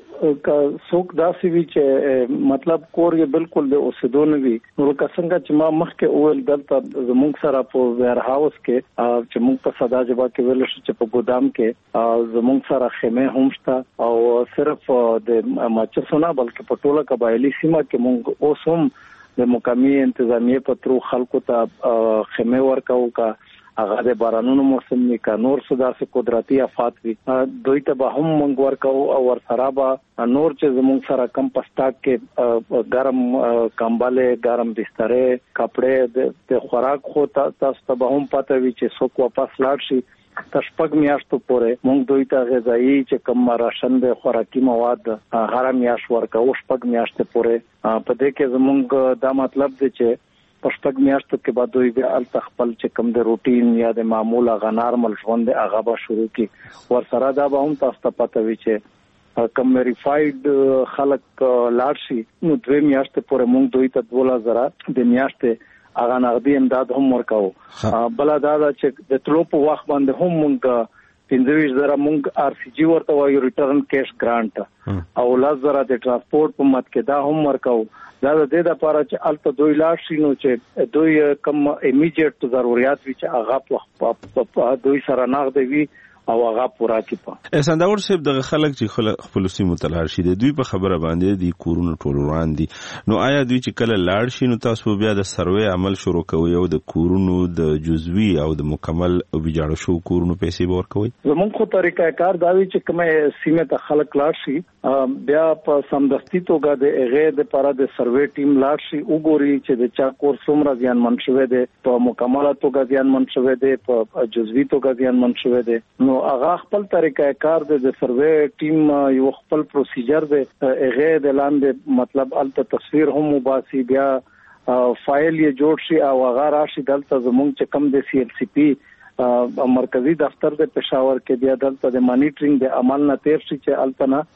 چې څوک داسې وي چې مطلب کور یې بالکل د اوسېدو نه وي نو څنګه چې ما مخکې اول دلته زموږ سره په ویر هاوس کې چې موږ په صدا جواب کې ویل شو چې په ګودام کې زموږ سره خیمه هم شته او صرف د ماچسونه بلکې په ټوله قبایلی سیمه کې موږ اوس هم د مقامی انتظامیه په تر خلکو ته خیمه ورکو کا هغه د بارانونو موسم نه کا نور صدا سے قدرتي آفات وي دوی ته به هم موږ ورکو او ورسره به نور چې زموږ سره کم پستاک کې ګرم کمبله ګرم بسترې کپڑے د خوراک خو تاسو ته به هم پته وي چې څوک واپس لاړ شي تشپګ میاشتو پورې موږ دوی ته غذایی چې کم راشن د خوراکي مواد هر میاش ورکو شپګ میاشتې پورې په دې کې زموږ دا مطلب دی چې پښتګ میاشتو کې بعد دوی به ال تخپل چې کم د روټین یا د معمول غا نارمل ژوند هغه به شروع کی ورسره دا به هم تاسو ته پته وي چې کم ویریفاید خلک لاړ شي نو 2 میاشتې پورې موږ دوی ته 2000 د میاشتې هغه نغدي امداد هم ورکاو بل دا چې د تلو په وخت باندې هم موږ 25000 موږ آر سی جی ورته وایو ریټرن کیش ګرانټ او 10000 د ترانسپورت په مت کې دا هم ورکاو دا د دې لپاره چې الته دوی لاړ شي نو چې دوی کم ایمیډیټ ضرورت وي چې هغه په دوی سره نغد وي او هغه پورا کیپا اسانداور صاحب دغه خلک چې خپل سیمو تلار شي د دوی په خبره باندې دی کورونو ټول وړاندې نو آیا دوی چې کله لاړ شي نو تاسو بیا د سروې عمل شروع کوي او د کورونو د جزوی او د مکمل او ویجاړ شو کورونو پیسې ورکوي زموږ خو طریقه کار دا وی چې کومه سیمه ته خلک لاړ شي بیا په سمدستي توګه د هغه د لپاره د سروې ټیم لاړ شي وګوري چې د چا کور څومره ځان منشوي دي په مکمل توګه ځان منشوي دي په جزوی توګه ځان منشوي دي نو هغه خپل طریقه کار د سروې ټیم یو خپل پروسیجر دی هغه د لاندې مطلب الته تصویر هم وباسي بیا فایل یې جوړ شي او هغه راشي دلته زموږ چې کم د سی ایل سی پی مرکزی دفتر د پېښور کې بیا دلته د مانیټرینګ د عمل نه تیر شي چې الته نه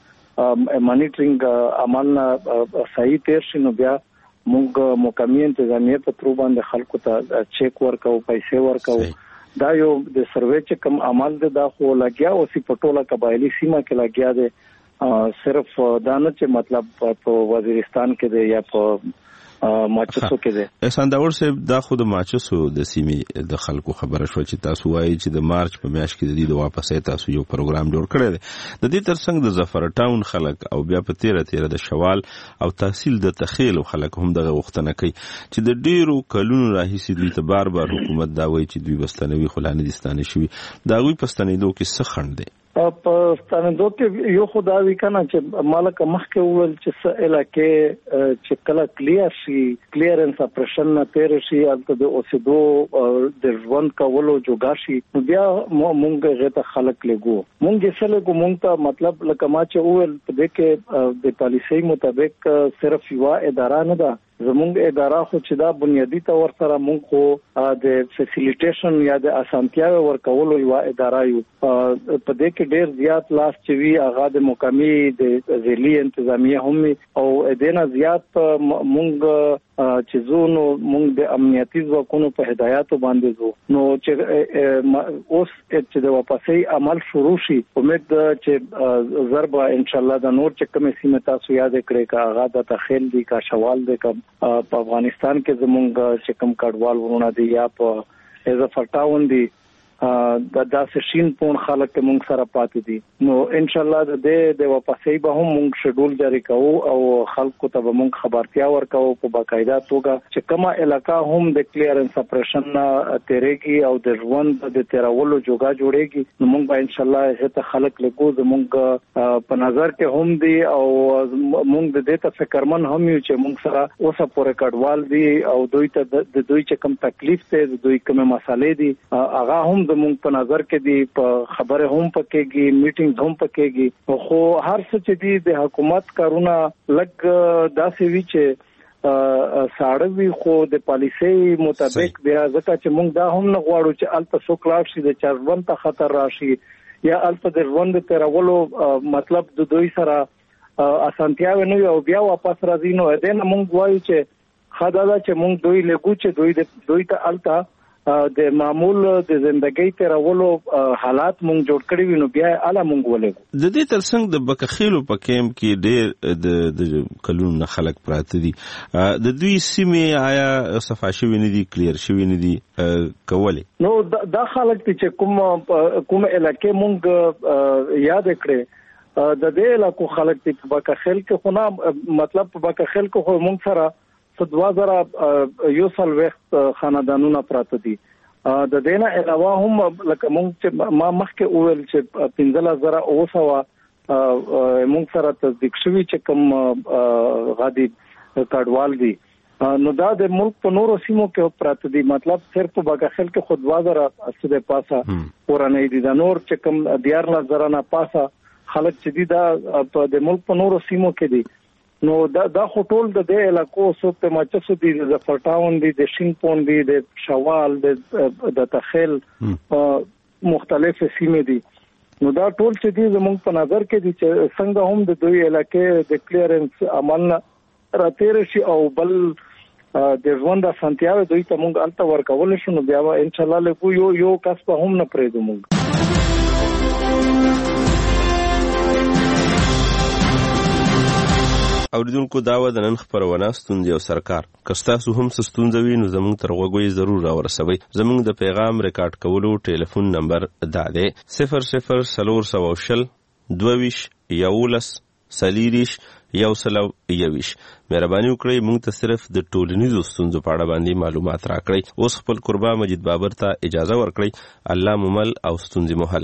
مانیټرینګ عمل نه صحیح تیر شي نو بیا موږ مقامی انتظامیه په تر باندې خلکو ته چیک ورکو پیسې ورکو دا یو د سروې چې کوم عمل دا خو لګیا او سی پټوله قبایلی سیمه کې لګیا دی صرف دا نه چې مطلب په وزیرستان کې دی یا په ماچسو کې دی اسانداور صاحب دا خو د ماچسو د سیمې د خلکو خبره شو چې تاسو وایي چې د مارچ په میاشت کې د دې د واپسې تاسو یو پروګرام جوړ کړی دی د دې ترڅنګ د ظفر ټاون خلک او بیا په 13 د شوال او تحصیل د تخیل خلک هم دغه وختنه کوي چې د ډیرو کلونو راهیسې دوی ته بار بار حکومت دا وایي چې دوی بستنوي خلانه دي ستانه شوی دا غوي پستنیدو کې څه خند دی په ستانه کې یو خدای کنه چې مالک مخکې ول چې علاقې چې کله کلیر شي کلیرنس اپریشن نه تیر شي البته د اوسېدو د ژوند کولو جوګا شي بیا مونږ غته خلک لګو مونږ یې سره مونږ ته مطلب لکه ما چې ول په دې کې د پالیسي مطابق صرف یو اداره نه ده زموږ اداره خو چې دا بنیادی تور سره مونږ خو د فیسیلیټیشن یا د اسانتیا ورکولو یو اداره یو په دې کې ډېر زیات لاس چوي هغه د مقامی د ذیلی انتظامیه هم او دینه زیات مونږ چې زونو مونږ د امنیتي ځواکونو په هدایت باندې زو نو چې اوس چې د واپسې عمل شروع شي امید چې ضربه ان شاء الله د نور چې کومه سیمه تاسو یاد کړئ کا هغه د تخیل دي کا شوال دي کا په افغانستان کې زمونږ چې کوم کډوال ورونه دي یا په ظفر ټاون دي دا سشین پون خلک مونږ سره پاتې دي. نو ان شاء الله د واپسې به هم مونږ شډول جاری کوو او خلکو ته به مونږ خبرتیا ورکوو په باقاعده توګه چې کومه علاقہ هم د کلیرنس اپریشن تیریږي او د ژوند د تیرولو جوګه جوړيږي. نو مونږ به ان شاء الله هته خلک لګو زمونږ په نظر کې هم دي او مونږ د دې ته فکرمن هم یو چې مونږ سره اوسه پورې کډوال دي او دوی ته د دوی چې کوم تکلیف ته د دوی کومه مسالې دي هغه هم زمونږ په نظر کې دي. په خبره هم پکېږي، میټینګ هم پکېږي. خو هر څه چې دي د حکومت کارونه لګ داسې وی چې ساړوي خو د پالیسي مطابق بیا ځکه چې مونږ دا هم نه غواړو چې الته سوکلاف شي د چرون ته خطر راشي یا الته د ژوند تیرولو مطلب د دوی سره اسانتیا ونه او بیا واپس راځي. نو دا نه مونږ وایو چې خدای چې مونږ دوی لګو چې دوی ته الته د معمول د ژوندۍ تیرولو حالات مونږ جوړ کړی وینو بیا اعلی مونږ ولګو. د دې ترڅنګ د بکخیلو په کیمپ کې ډېر د کلونو خلک پراته دي. د دوی سیمه آیا صفا شوی نه دي، کلیر شوی نه دي کولې؟ نو دا خلک چې کوم علاقې مونږ یاد کړې د دې علاقو خلک چې بکخیل کې خو نه مطلب بکخیل کې خو مونږ سره 2000 وخت خاندانونه پراته دي. د دینه علاوه هم لکه مونږ چې ما مخکې اول چې 15000 اوسوا مونږ سره تصدیق شوی چې کوم غادي کډوال دي. نو دا د ملک په نورو سیمو کې پراته دي. مطلب صرف په باغخل کې خود 2000 د پاسه پورانه دي. د نور چې کوم 12000 نه پاسه خلک چې دي دا په د ملک په نورو سیمو کې دي. نو دا خطول د دې علاقو سو په ماچسو دي د فرټاون دي د شینپون دي د شوال د تخیل مختلف سیمې دي. نو دا ټول چې دي زموږ په نظر کې دي چې څنګه هم د دوی علاقې د کلیرنس عمل راتیر شي او بل د ژوند اسانتیا دوی ته موږ الته ورکول شو. نو بیا ان شاء الله له یو کس په هم نه پرېږدو موږ. اوریدونکو داوا د نن خبرونه ستوندې او سرکار کستاسو هم ستوندوي نو زموږ تر غوږی ضرور راورسوي. زموږ د پیغام ریکارډ کولو ټلیفون نمبر دا دی 0040 22 11 سلیریش 121. مهرباني وکړئ موږ ته صرف د ټولنیزو ستونزو په اړه باندې معلومات راکړئ. اوس خپل قربا مجید بابر ته اجازه ورکړئ. الله ممل او ستونزې محل.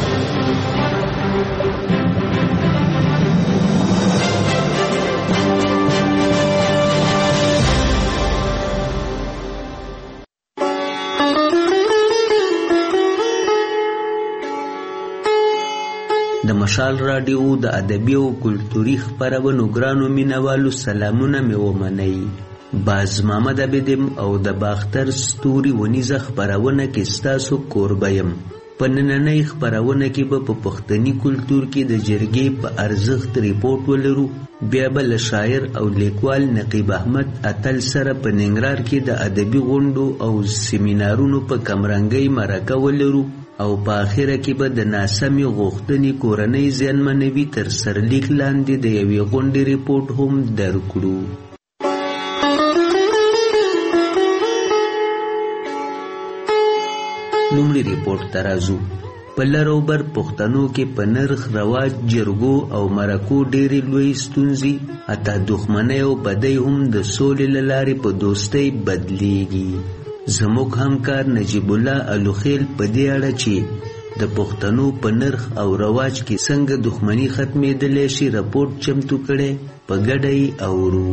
د مشال رادیو د ادبي او کلتوري خبرونو ګرانو مینوالو سلامونه مې ومنئ. باز محمد عبدم او د باختر ستوري ونیزه خبرونه کې ستاسو کوربه یم. په نننۍ خبرونه کې به په پښتني کلتور کې د جرګې په ارزښت ریپورت ولرو. بیا به له شاعر او لیکوال نقیب احمد اتل سره په ننګرهار کې د ادبي غونډو او سیمینارونو په کمرنګۍ مرکه ولرو او په اخره کې به د ناسمې غوښتنې کورنۍ زیانمنوي تر سرلیک لاندې د یوې غونډې ریپورت هم درکړو. لومړی ریپورت ته راځو. په لر او بر پښتنو کې په نرخ رواج جرګو او مرکو ډېرې لوی ستونزې حتی دښمنۍ او بدۍ هم د سولې له لارې په دوستۍ بدلیږي. زموږ همکار نجیب الله الوخیل په دې اړه چې د پښتنو په نرخ او رواج کې څنګه دښمني ختمېدلی شي رپورټ چمتو کړی، په ګډه یې اورو.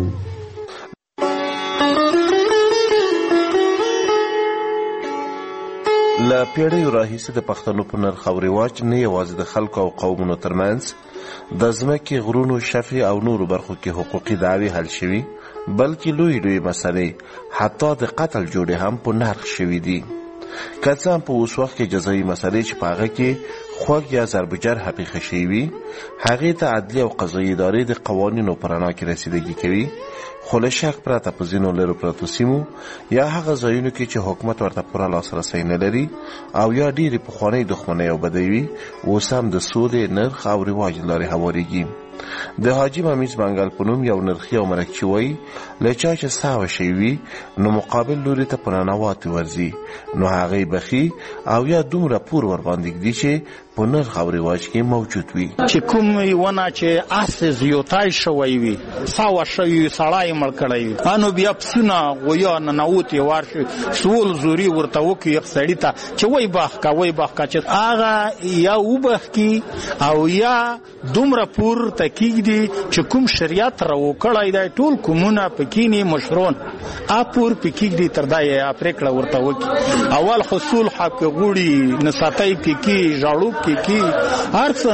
له پیړیو راهیسې د پښتنو په نرخ او رواج نه یوازې د خلکو او قومونو ترمنځ د ځمکې، غرونو، شفې او نورو برخو کې حقوقي دعوې حل شوي، بلکې لوی لوی مسلې حتی د قتل جوړې هم په نرخ شوي دي. که څه هم په اوس وخت کې جزایي مسلې چې په هغه کې خوږ یا ضربجر حقیقه شوي وي هغې ته عدلي او قضایي ادارې د قوانینو په رڼا کې رسیدګي کوي، خو له شک پرته په ځینو لرو پرتو سیمو یا هغه ځایونو کې چې حکومت ورته پوره لاسرسی نه لري او یا ډېرې پخوانۍ دښمنۍ او بدۍ وي اوس هم د سولې، نرخ او رواج لارې هوارېږي. د حاجی ممیز منګل په نوم یو نرخي او مرکچي وایي له چا چې ساوه شوی وي نو مقابل لوري ته په ننواتې ورځي نو هغې بخي او یا دومره پور ورباندې ږدي چې په نرخ او رواج کې موجود وي. چې کوم ونه چې اسې زیوتای شوی وي ساوه شوی وي سړی مړ کړی وي انو بیا پسونه غویا ننوتې وار شي سول زوري ورته وکړي یو سړي ته چې وایي باخ کا چې هغه یا وبخکي او یا دومره پور ته کېږدي چې کوم شریعت راوکړی دی ټول کومونه پکې مشرون پور پې کېږدي تر دا یې پرېکړه ورته وکړي. اول خصول حق غوړي نساتۍ کې ژاړو کې هر څه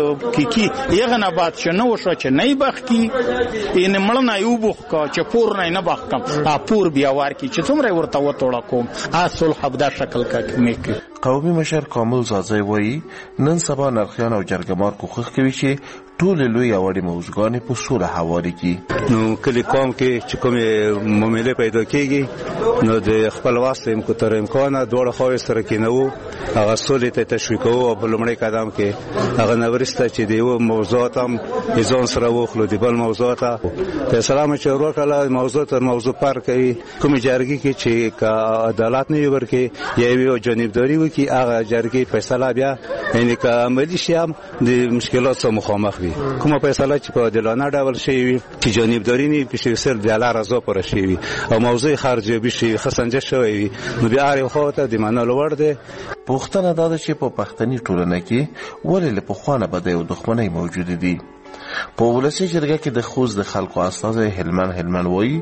کې یغه نه بات چې نو شو چې نه بخکي ان مړنه یو بخکا چې پور نه بخ کم پور بیا وار کی چې څومره ورته وټوړه کوم اصل حبدا شکل کې. قومي مشر کامل زازی وایي نن سبا نرخیان او جرګمار کوښښ کوي چې ټول لوی اوړي موضوعګانې په سوله حواله کړي. نو کلی قوم کې چې کومې معاملې پیدا کېږي نو د خپل واسطه کو تر امکانه دوړه خو سره کېنو هغه سولې ته تشویق او په لومړی قدم کې هغه نورسته چې دیو موضوعات هم ځون سره وخلو دی بل موضوعات ته سلام چې ورکړه موضوع تر موضوع پر کوي کوم جرګي کې چې عدالت نه ورکي یا یو جانبداري وکي هغه جرګي فیصله بیا یعنی که عملی شي هم د مشکلات سره مخامخ وي. کومه فیصله چې په عادلانه ډول شي وي چې جانبداري نه پېښې سر د الله رضا پر شي وي او موضوع خارجي شي خسنجه شوی وي نو بیا اړ خو ته د منلو ور دي. پښتنه دا چې په پښتني ټولنه کې ولې له پخوانه بده او دښمنۍ موجود دي. په ولسی جرګه کې د خوست د خلکو استاد هلمن وایي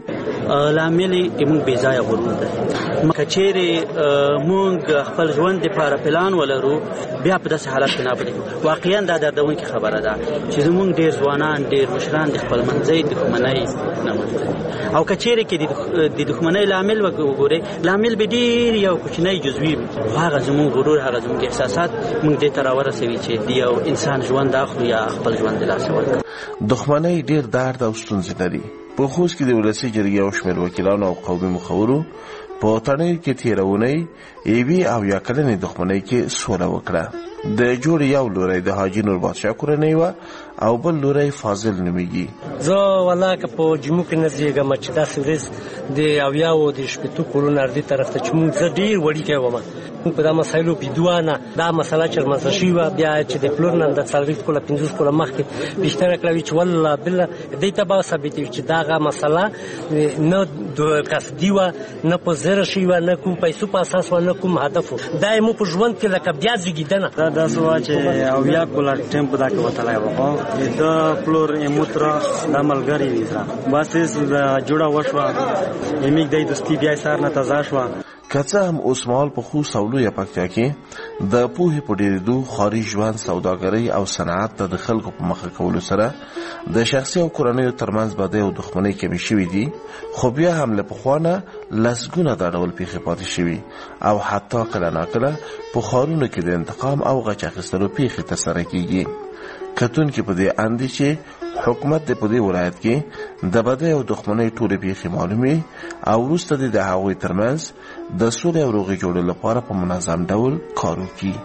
لامل کې موږ بې ځایه غرور ده مکه چیرې موږ خپل ژوند لپاره پلان ولرو بیا په داسې حالت کې نه پدې واقعا دا دردونکې خبره ده چې زموږ ډېر ځوانان ډېر مشران د خپل منځي دښمنۍ نه مخته او که چیرې کې د دښمنۍ لامل وګورئ لامل به ډېر یو کوچنی جزوي هغه زموږ غرور هغه زموږ احساسات موږ دې ته راورسوي چې د یو انسان ژوند اخلو یا خپل ژوند د لاسه ورکړو. دښمنۍ ډېر درد او ستونزې لري. په خوست کې د ولسی جرګې او شمېر وکیلانو او قومي مخورو په تڼیو کې تېرونی ایوي او یا کلنې دښمنۍ کې سوله وکړه. د جوړ یو لوری د حاجي نور بادشاه کورنۍ وه او بل لوری فاضل نومیږي. زه والله که په جمو کې نه زیږم چې داسې ورځ د اویاو د شپېتو کلونو اردي طرف ته چې مونږ زه ډېر وړوکی وم په دا مسایلو پیدوانه دا مسله چې رامنځته شوې وه بیا چې د پلور نه د 40 کاله 50 کاله مخکې پوښتنه کړې چې والله بالله دې ته به ثابتوي چې دغه مسله نه قصدي وه نه په زره شوې وه نه کوم پیسو په اساس وه نه کوم هدف و دا یې مو په ژوند کې لکه بیا زېږېدنه دا داسې وه چې اویا کاله ټیم په دا کې وتلی وه د پلور ایموتره دا ملګري وي زه بس د جوړه وشوه یمیږ دی دوستي بیا یې سهار نه تازه شوه. که څه هم اوس مهال په خوست او لویه پکتیا کې د پوهې په ډېرېدو ښاري ژوند سوداګرۍ او صنعت ته د خلکو په مخه کولو سره د شخصي او کورنیو ترمنځ بدۍ او دښمنۍ کمې شوي دي خو بیا هم له پخوانه لسګونه دا ډول پیښې پاتې شوي او حتی کله ناکله په ښارونو کې د انتقام او غچ اخیستلو پیښې ترسره کیږي. کتونکي په دې اندي چې حکومت د په دې ولایت کې د بدۍ او دښمنۍ ټولې پیښې معلومې او وروسته د هغوی ترمنځ د سولې او روغې جوړې لپاره په منظم ډول کار وکړي.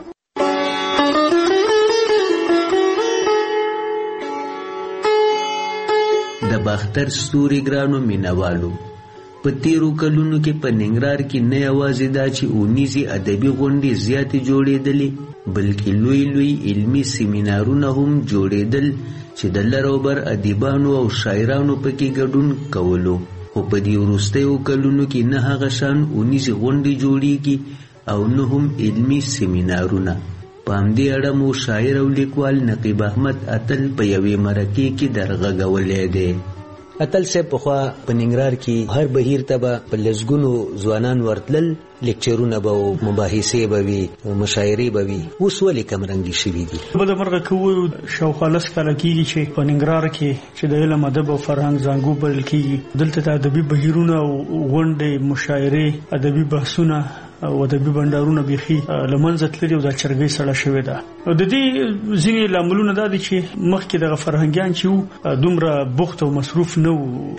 د باختر ستوري ګرانو مینوالو په تیرو کلونو کې په ننګرهار کې نه یوازې دا چې اونیزي ادبي غونډې زیاتې جوړېدلې بلکې لوی لوی علمي سیمینارونه هم جوړېدل چې د لروبر ادیبانو او شاعرانو پکې ګډون کولو. خو په دې وروستیو کلونو کې نه هغه شان اونیزي غونډې جوړېږي او نه هم علمي سیمینارونه. په همدې اړه مو شاعر او لیکوال نقیب احمد اتل په یوې مرکې کې درغږولی دی. اتل صاحب پخوا په ننګرهار کې هر بهیر ته به په لسګونو ځوانان ورتلل لیکچرونه به و مباحثې به وي مشاعرې به وي اوس ولې کمرنګې شوي دي؟ بله مرغه که ووایو شاوخوا 10 کاله کېږي چې په ننګرهار کې چې د علم ادب او فرهنګ زانګو بلل کېږي دلته د ادبي بهیرونه او غونډې مشاعرې ادبي بحثونه او ادبي بندارونه بيخي لمنځه تللي او د چرګۍ سره شوې ده. د دې ځینې لاملونه دا دي چې مخکې د فرهنګيان چې دومره بوخت او مصروف نه وو.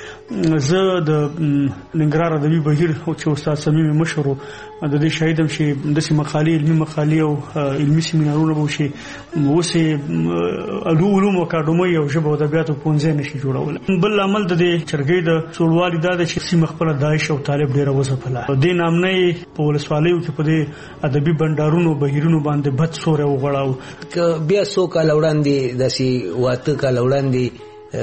زه د ننګرهار ادبي بهیر او چې استاد صمیم مشرو د دې شاهدم چې د مقالې علمي مقالې او علمي سیمینارونه به شي اوسې علوم او اکاډمي او ژبه او ادبیات په پونځه نشي جوړول. بل عمل د دې چرګۍ د ټولوالي دا د چې سیمه خپل داعش او طالب ډیره وځپله. د نامنې په ولسوالیو کې په دې ادبي بندارونو بهیرونو باندې بد سورې وغړاو. بیا څو کال وړاندې داسې واته کال وړاندې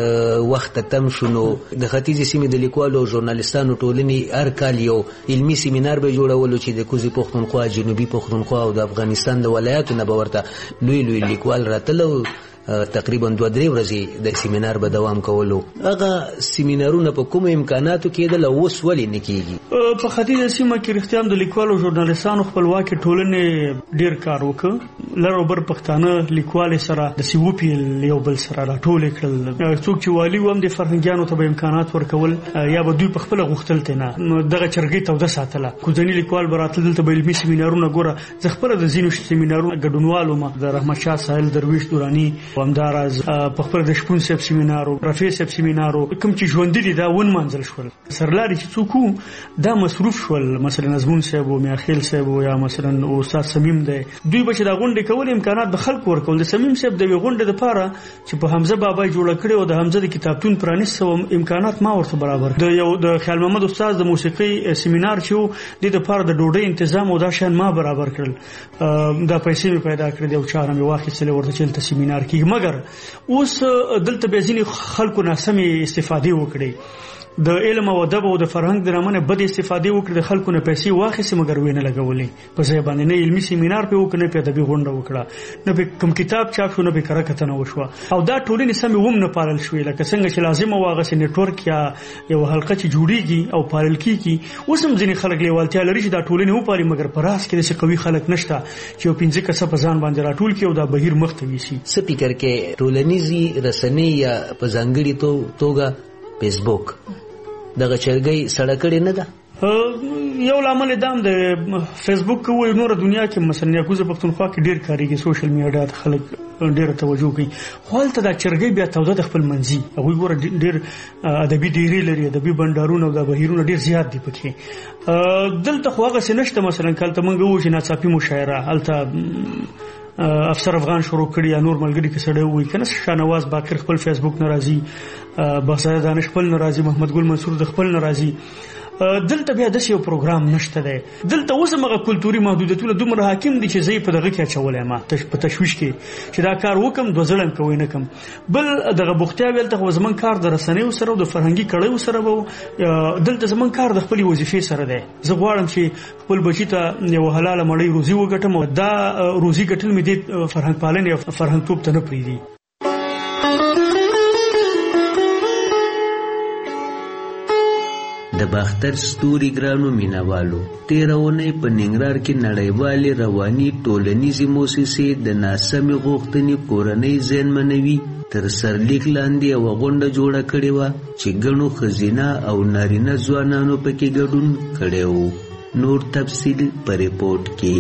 وخت تم شونو د ختیځې سیمې د لیکوالو او ژورنالیستانو ټولنې هر کال یو علمي سیمینار به جوړولو چې د کوزي پښتونخوا، جنوبي پښتونخوا او د افغانستان د ولایاتو نه به ورته لوی لوی لیکوال راتلو. تقریبا 2-3 ورځې د سیمینار به دوام کولو. هغه سیمینارونه په کوم امکاناتو کېدل او اوس ولې نه کېږي؟ په ختیځه سیمه کې رښتیا هم د لیکوالو او ژورنالیستانو خپلواکي ټولنې ډیر کار وکړ. لر او بر پښتانه لیکوال سره د سیوپیل یو بل سره راټول کړل. څوک چې والی و هم د فرهنګیانو ته به امکانات ورکول یا به دوی په خپل غوښتل ته دغه چرګۍ توده ساتله. کوزنی لیکوال براتل دلته به علمي سیمینارونه ګوره. زه خپل د زینو سیمینارونو ګډونوالو ما د رحمت شاه ساحل درویش دورانی ومداراز په خپل د شپون سیب سیمینارو، رفیع سیب سیمینارو کوم چې ژوند دي دا ون منځل شول. سرلاري چې څوک دا مصروف شول، مثلا نظمون صاحب او میاخیل صاحب یا مثلا استاد صمیم دی، دوی به د غونډې کول امکانات به خلکو ورکول. د صمیم صاحب د غونډې لپاره چې په حمزه بابا جوړ کړی او د حمزه د کتابتون پرانیسته امکانات ما ورته برابر. د یو د خیال محمد استاد د موسیقي سیمینار چې د لپاره د ډوډۍ تنظیم او دا شان ما برابر کړل. دا پیسې پیدا کړې او چاره مې واخیستل ورته چې سیمینار کې. مګر اوس دلته به ځینې خلکو ناسمې استفادې وکړي. د علم او ادب او د فرهنګ د نامه بد استفادې وکړي. د خلکو نه پیسې واخیستې مګر وینه لګولې په ځای باندې. نه علمي سیمینار په وکړ، نه په ادبي غونډه وکړه، نه په کوم کتاب چاپ شو، نه په کره کتنه وشوه. او دا ټولنې سمې ووم نه پالل شوې لکه څنګه چې لازم واغه سي نتورک یا یو حلقه چې جوړیږي او پالل کیږي. اوس هم ځینې خلک لیوالتیا لري چې دا ټولنې وپالي مګر په راس کې د قوي خلک نشته چې یو 15 کسه په ځان باندې راټول کړي او دا بهیر مخ ته ویسي. څه فکر کې ټولنیزي رسنۍ یا په ځانګړي توګه فیسبوک دغه چرګۍ سړه کړې نه ده؟ یو لامل دام د فیسبوک کوي. نور دنیا کې مثلا یاکوزه پښتونخوا کې ډیر کاریږي، سوشل میډیا ته خلک ډیر توجه کوي. خپل ته دا چرګۍ بیا توده د خپل منځي هغه ګوره ډیر ادبي ډیری لري، ادبي بندارونه او د بهیرونه ډیر زیات دي پکې. دلته خو هغه سنشته مثلا کله منګه و چې ناڅاپي مشاعره الته افسر افغان شروع کړی یا نور ملګری کې سړی وای کنه شاهنواز باقر خپل فیسبوک ناراضي، بخزاده دانش خپل ناراضي، محمد ګل منصور د خپل ناراضي. دلته بیا د یو پروګرام نشته دی. دلته اوس هغه کلتوري محدودیتونه دومره حاکم دي چې زه په دغه کې اچولای ما په تشویش کې چې دا کار وکم دوزلم کوي نه کم. بل دغه بوختیا ویل ته زمون کار د رسنیو سره او د فرهنګي کړهو سره وو. دلته زمون کار د خپل وظیفې سره دی. زه غواړم چې خپل بچی ته یو حلاله مړی روزي وګټم او دا روزي ګټل مې د فرهنګ پالنې او فرهنګ توپ ته نه پریدي. د باختر ستوري ګرانو مینوالو، تیرونه په ننګرهار کې نړیوالې رواني ټولنیزې موسسې د ناسمې غوښتنې کورنۍ زیانمنوي تر سرلیک لاندې یوه غونډه جوړه کړې وه چې ګڼو ښځینه او نارینه ځوانانو پکې ګډون کړی و. نور تفصیل په ریپورټ کې.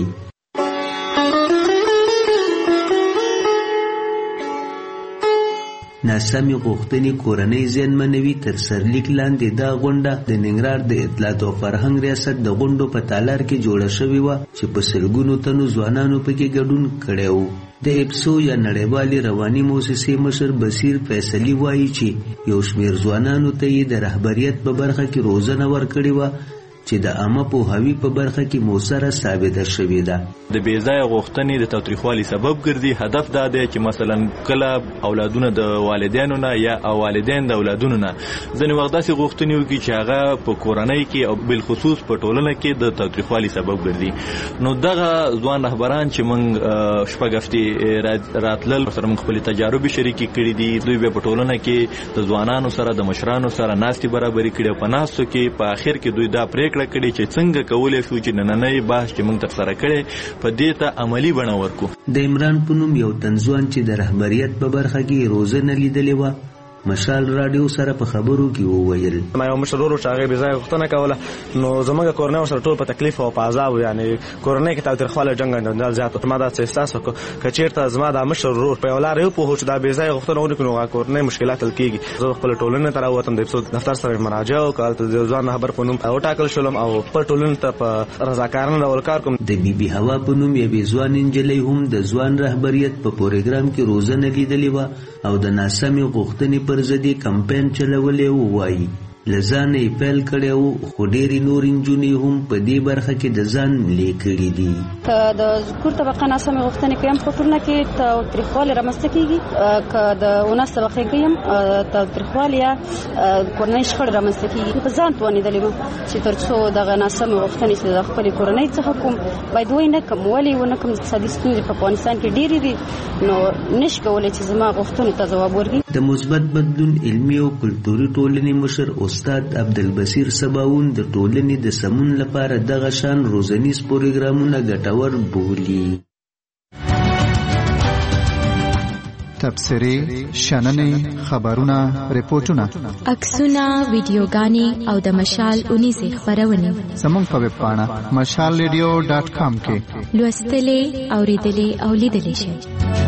ناسمې غوښتنې کورنۍ زیانمنوي تر سرلیک لاندې دا غونډه د ننګرهار د اطلاعات او فرهنګ ریاست د غونډو په تالار کې جوړه شوې وه چې په سلګونو تنو ځوانانو پکې ګډون کړی و. د اپسو یا نړیوالې رواني موسسې مشر بصیر فیصلي وایي چې یو شمېر ځوانانو ته یې د رهبریت په برخه کې روزنه ورکړې وه چې د عامه پوهاوي په برخه کې موثره ثابته شوې ده. د بې ځایه غوښتنې د تاوتریخوالي سبب ګرځي. هدف دا دی چې مثلا کله اولادونه د والدینو نه یا والدین د اولادونو نه ځینې وخت داسې غوښتنې وکړي چې هغه په کورنۍ کې او بالخصوص په ټولنه کې د تاوتریخوالي سبب ګرځي. نو دغه ځوان رهبران چې موږ شپږ هفتې راتلل سره موږ خپلې تجاربې شریکې کړي دي. دوی به په ټولنه کې د ځوانانو سره د مشرانو سره ناستې برابرې کړي او په ناستو کې په آخر کې دوی دا پرېکړه کړي چې څنګه کولای شو چې نننی بحث چې موږ ترسره کړی په دې ته عملی بڼه ورکو. د عمران په نوم یو تنځوان چې د رهبریت په برخه کې روزنه لیدلې وه مشال رادیو سره په خبرو کې وویل ما یو مشر ورو چاغه به ځای غوښتنه کوله نو زموږ کورنۍ سره ټول په تکلیف او په عذاب یعنی کورنۍ کې تاوتریخواله جنگ نه زیات ما دا احساس وکړ کچیرته زما د مشر ورو په ولار یو په هوڅ دا به ځای غوښتنه ونکړو کورنۍ مشکلات حل کیږي زه خپل ټولنه تر وطن د دفتر سره مراجعه وکړ ته ځوان خبر پونم او ټاکل شولم او په ټولنه ته په رضاکارانه ډول کار کوم د بیبي هوا په نوم یوې ځوان انجلۍ هم د ځوان رهبریت په پروګرام کې روزنه لیدلې وه او د ناسمې غوښتنې پر ضد کمپاین چلولی وایي له ځانه یې پیل کړی و خو ډېرې نور نجونې هم په دې برخه کې د ځان ملې کړي دي که د ذکور طبقه ناسمې غوښتنې کوي هم په ټولنه کې تاوتریخوالی رامنځته کېږي که د ونس طبقې کوي هم تاوتریخوالی یا کورنۍ شخړې رامنځته کېږي په ځان توانېدلې وم چې تر څو دغه ناسمې غوښتنې چې د خپلې کورنۍ څخه کوم باید وایي نه کوم ولې ونه کوم اقتصادي ستونزې په افغانستان کې ډېرې دي نو نشي کولی چې زما غوښتنو ته ځواب ورکړي د مثبت بدلون علمي او کلتوري ټولنې مشر استاد عبدالبصیر سباون د ټولنې د سمون لپاره دغه شان روزنیز پروګرامونه ګټور بولي تبصرې شننې خبرونه ریپورتونه عکسونه ویډیوګانې او د مشال اونیزې خپرونې زموږ په ویب پاڼه mashalradio.com کې لوستلې اوریدلې او لیدلې شئ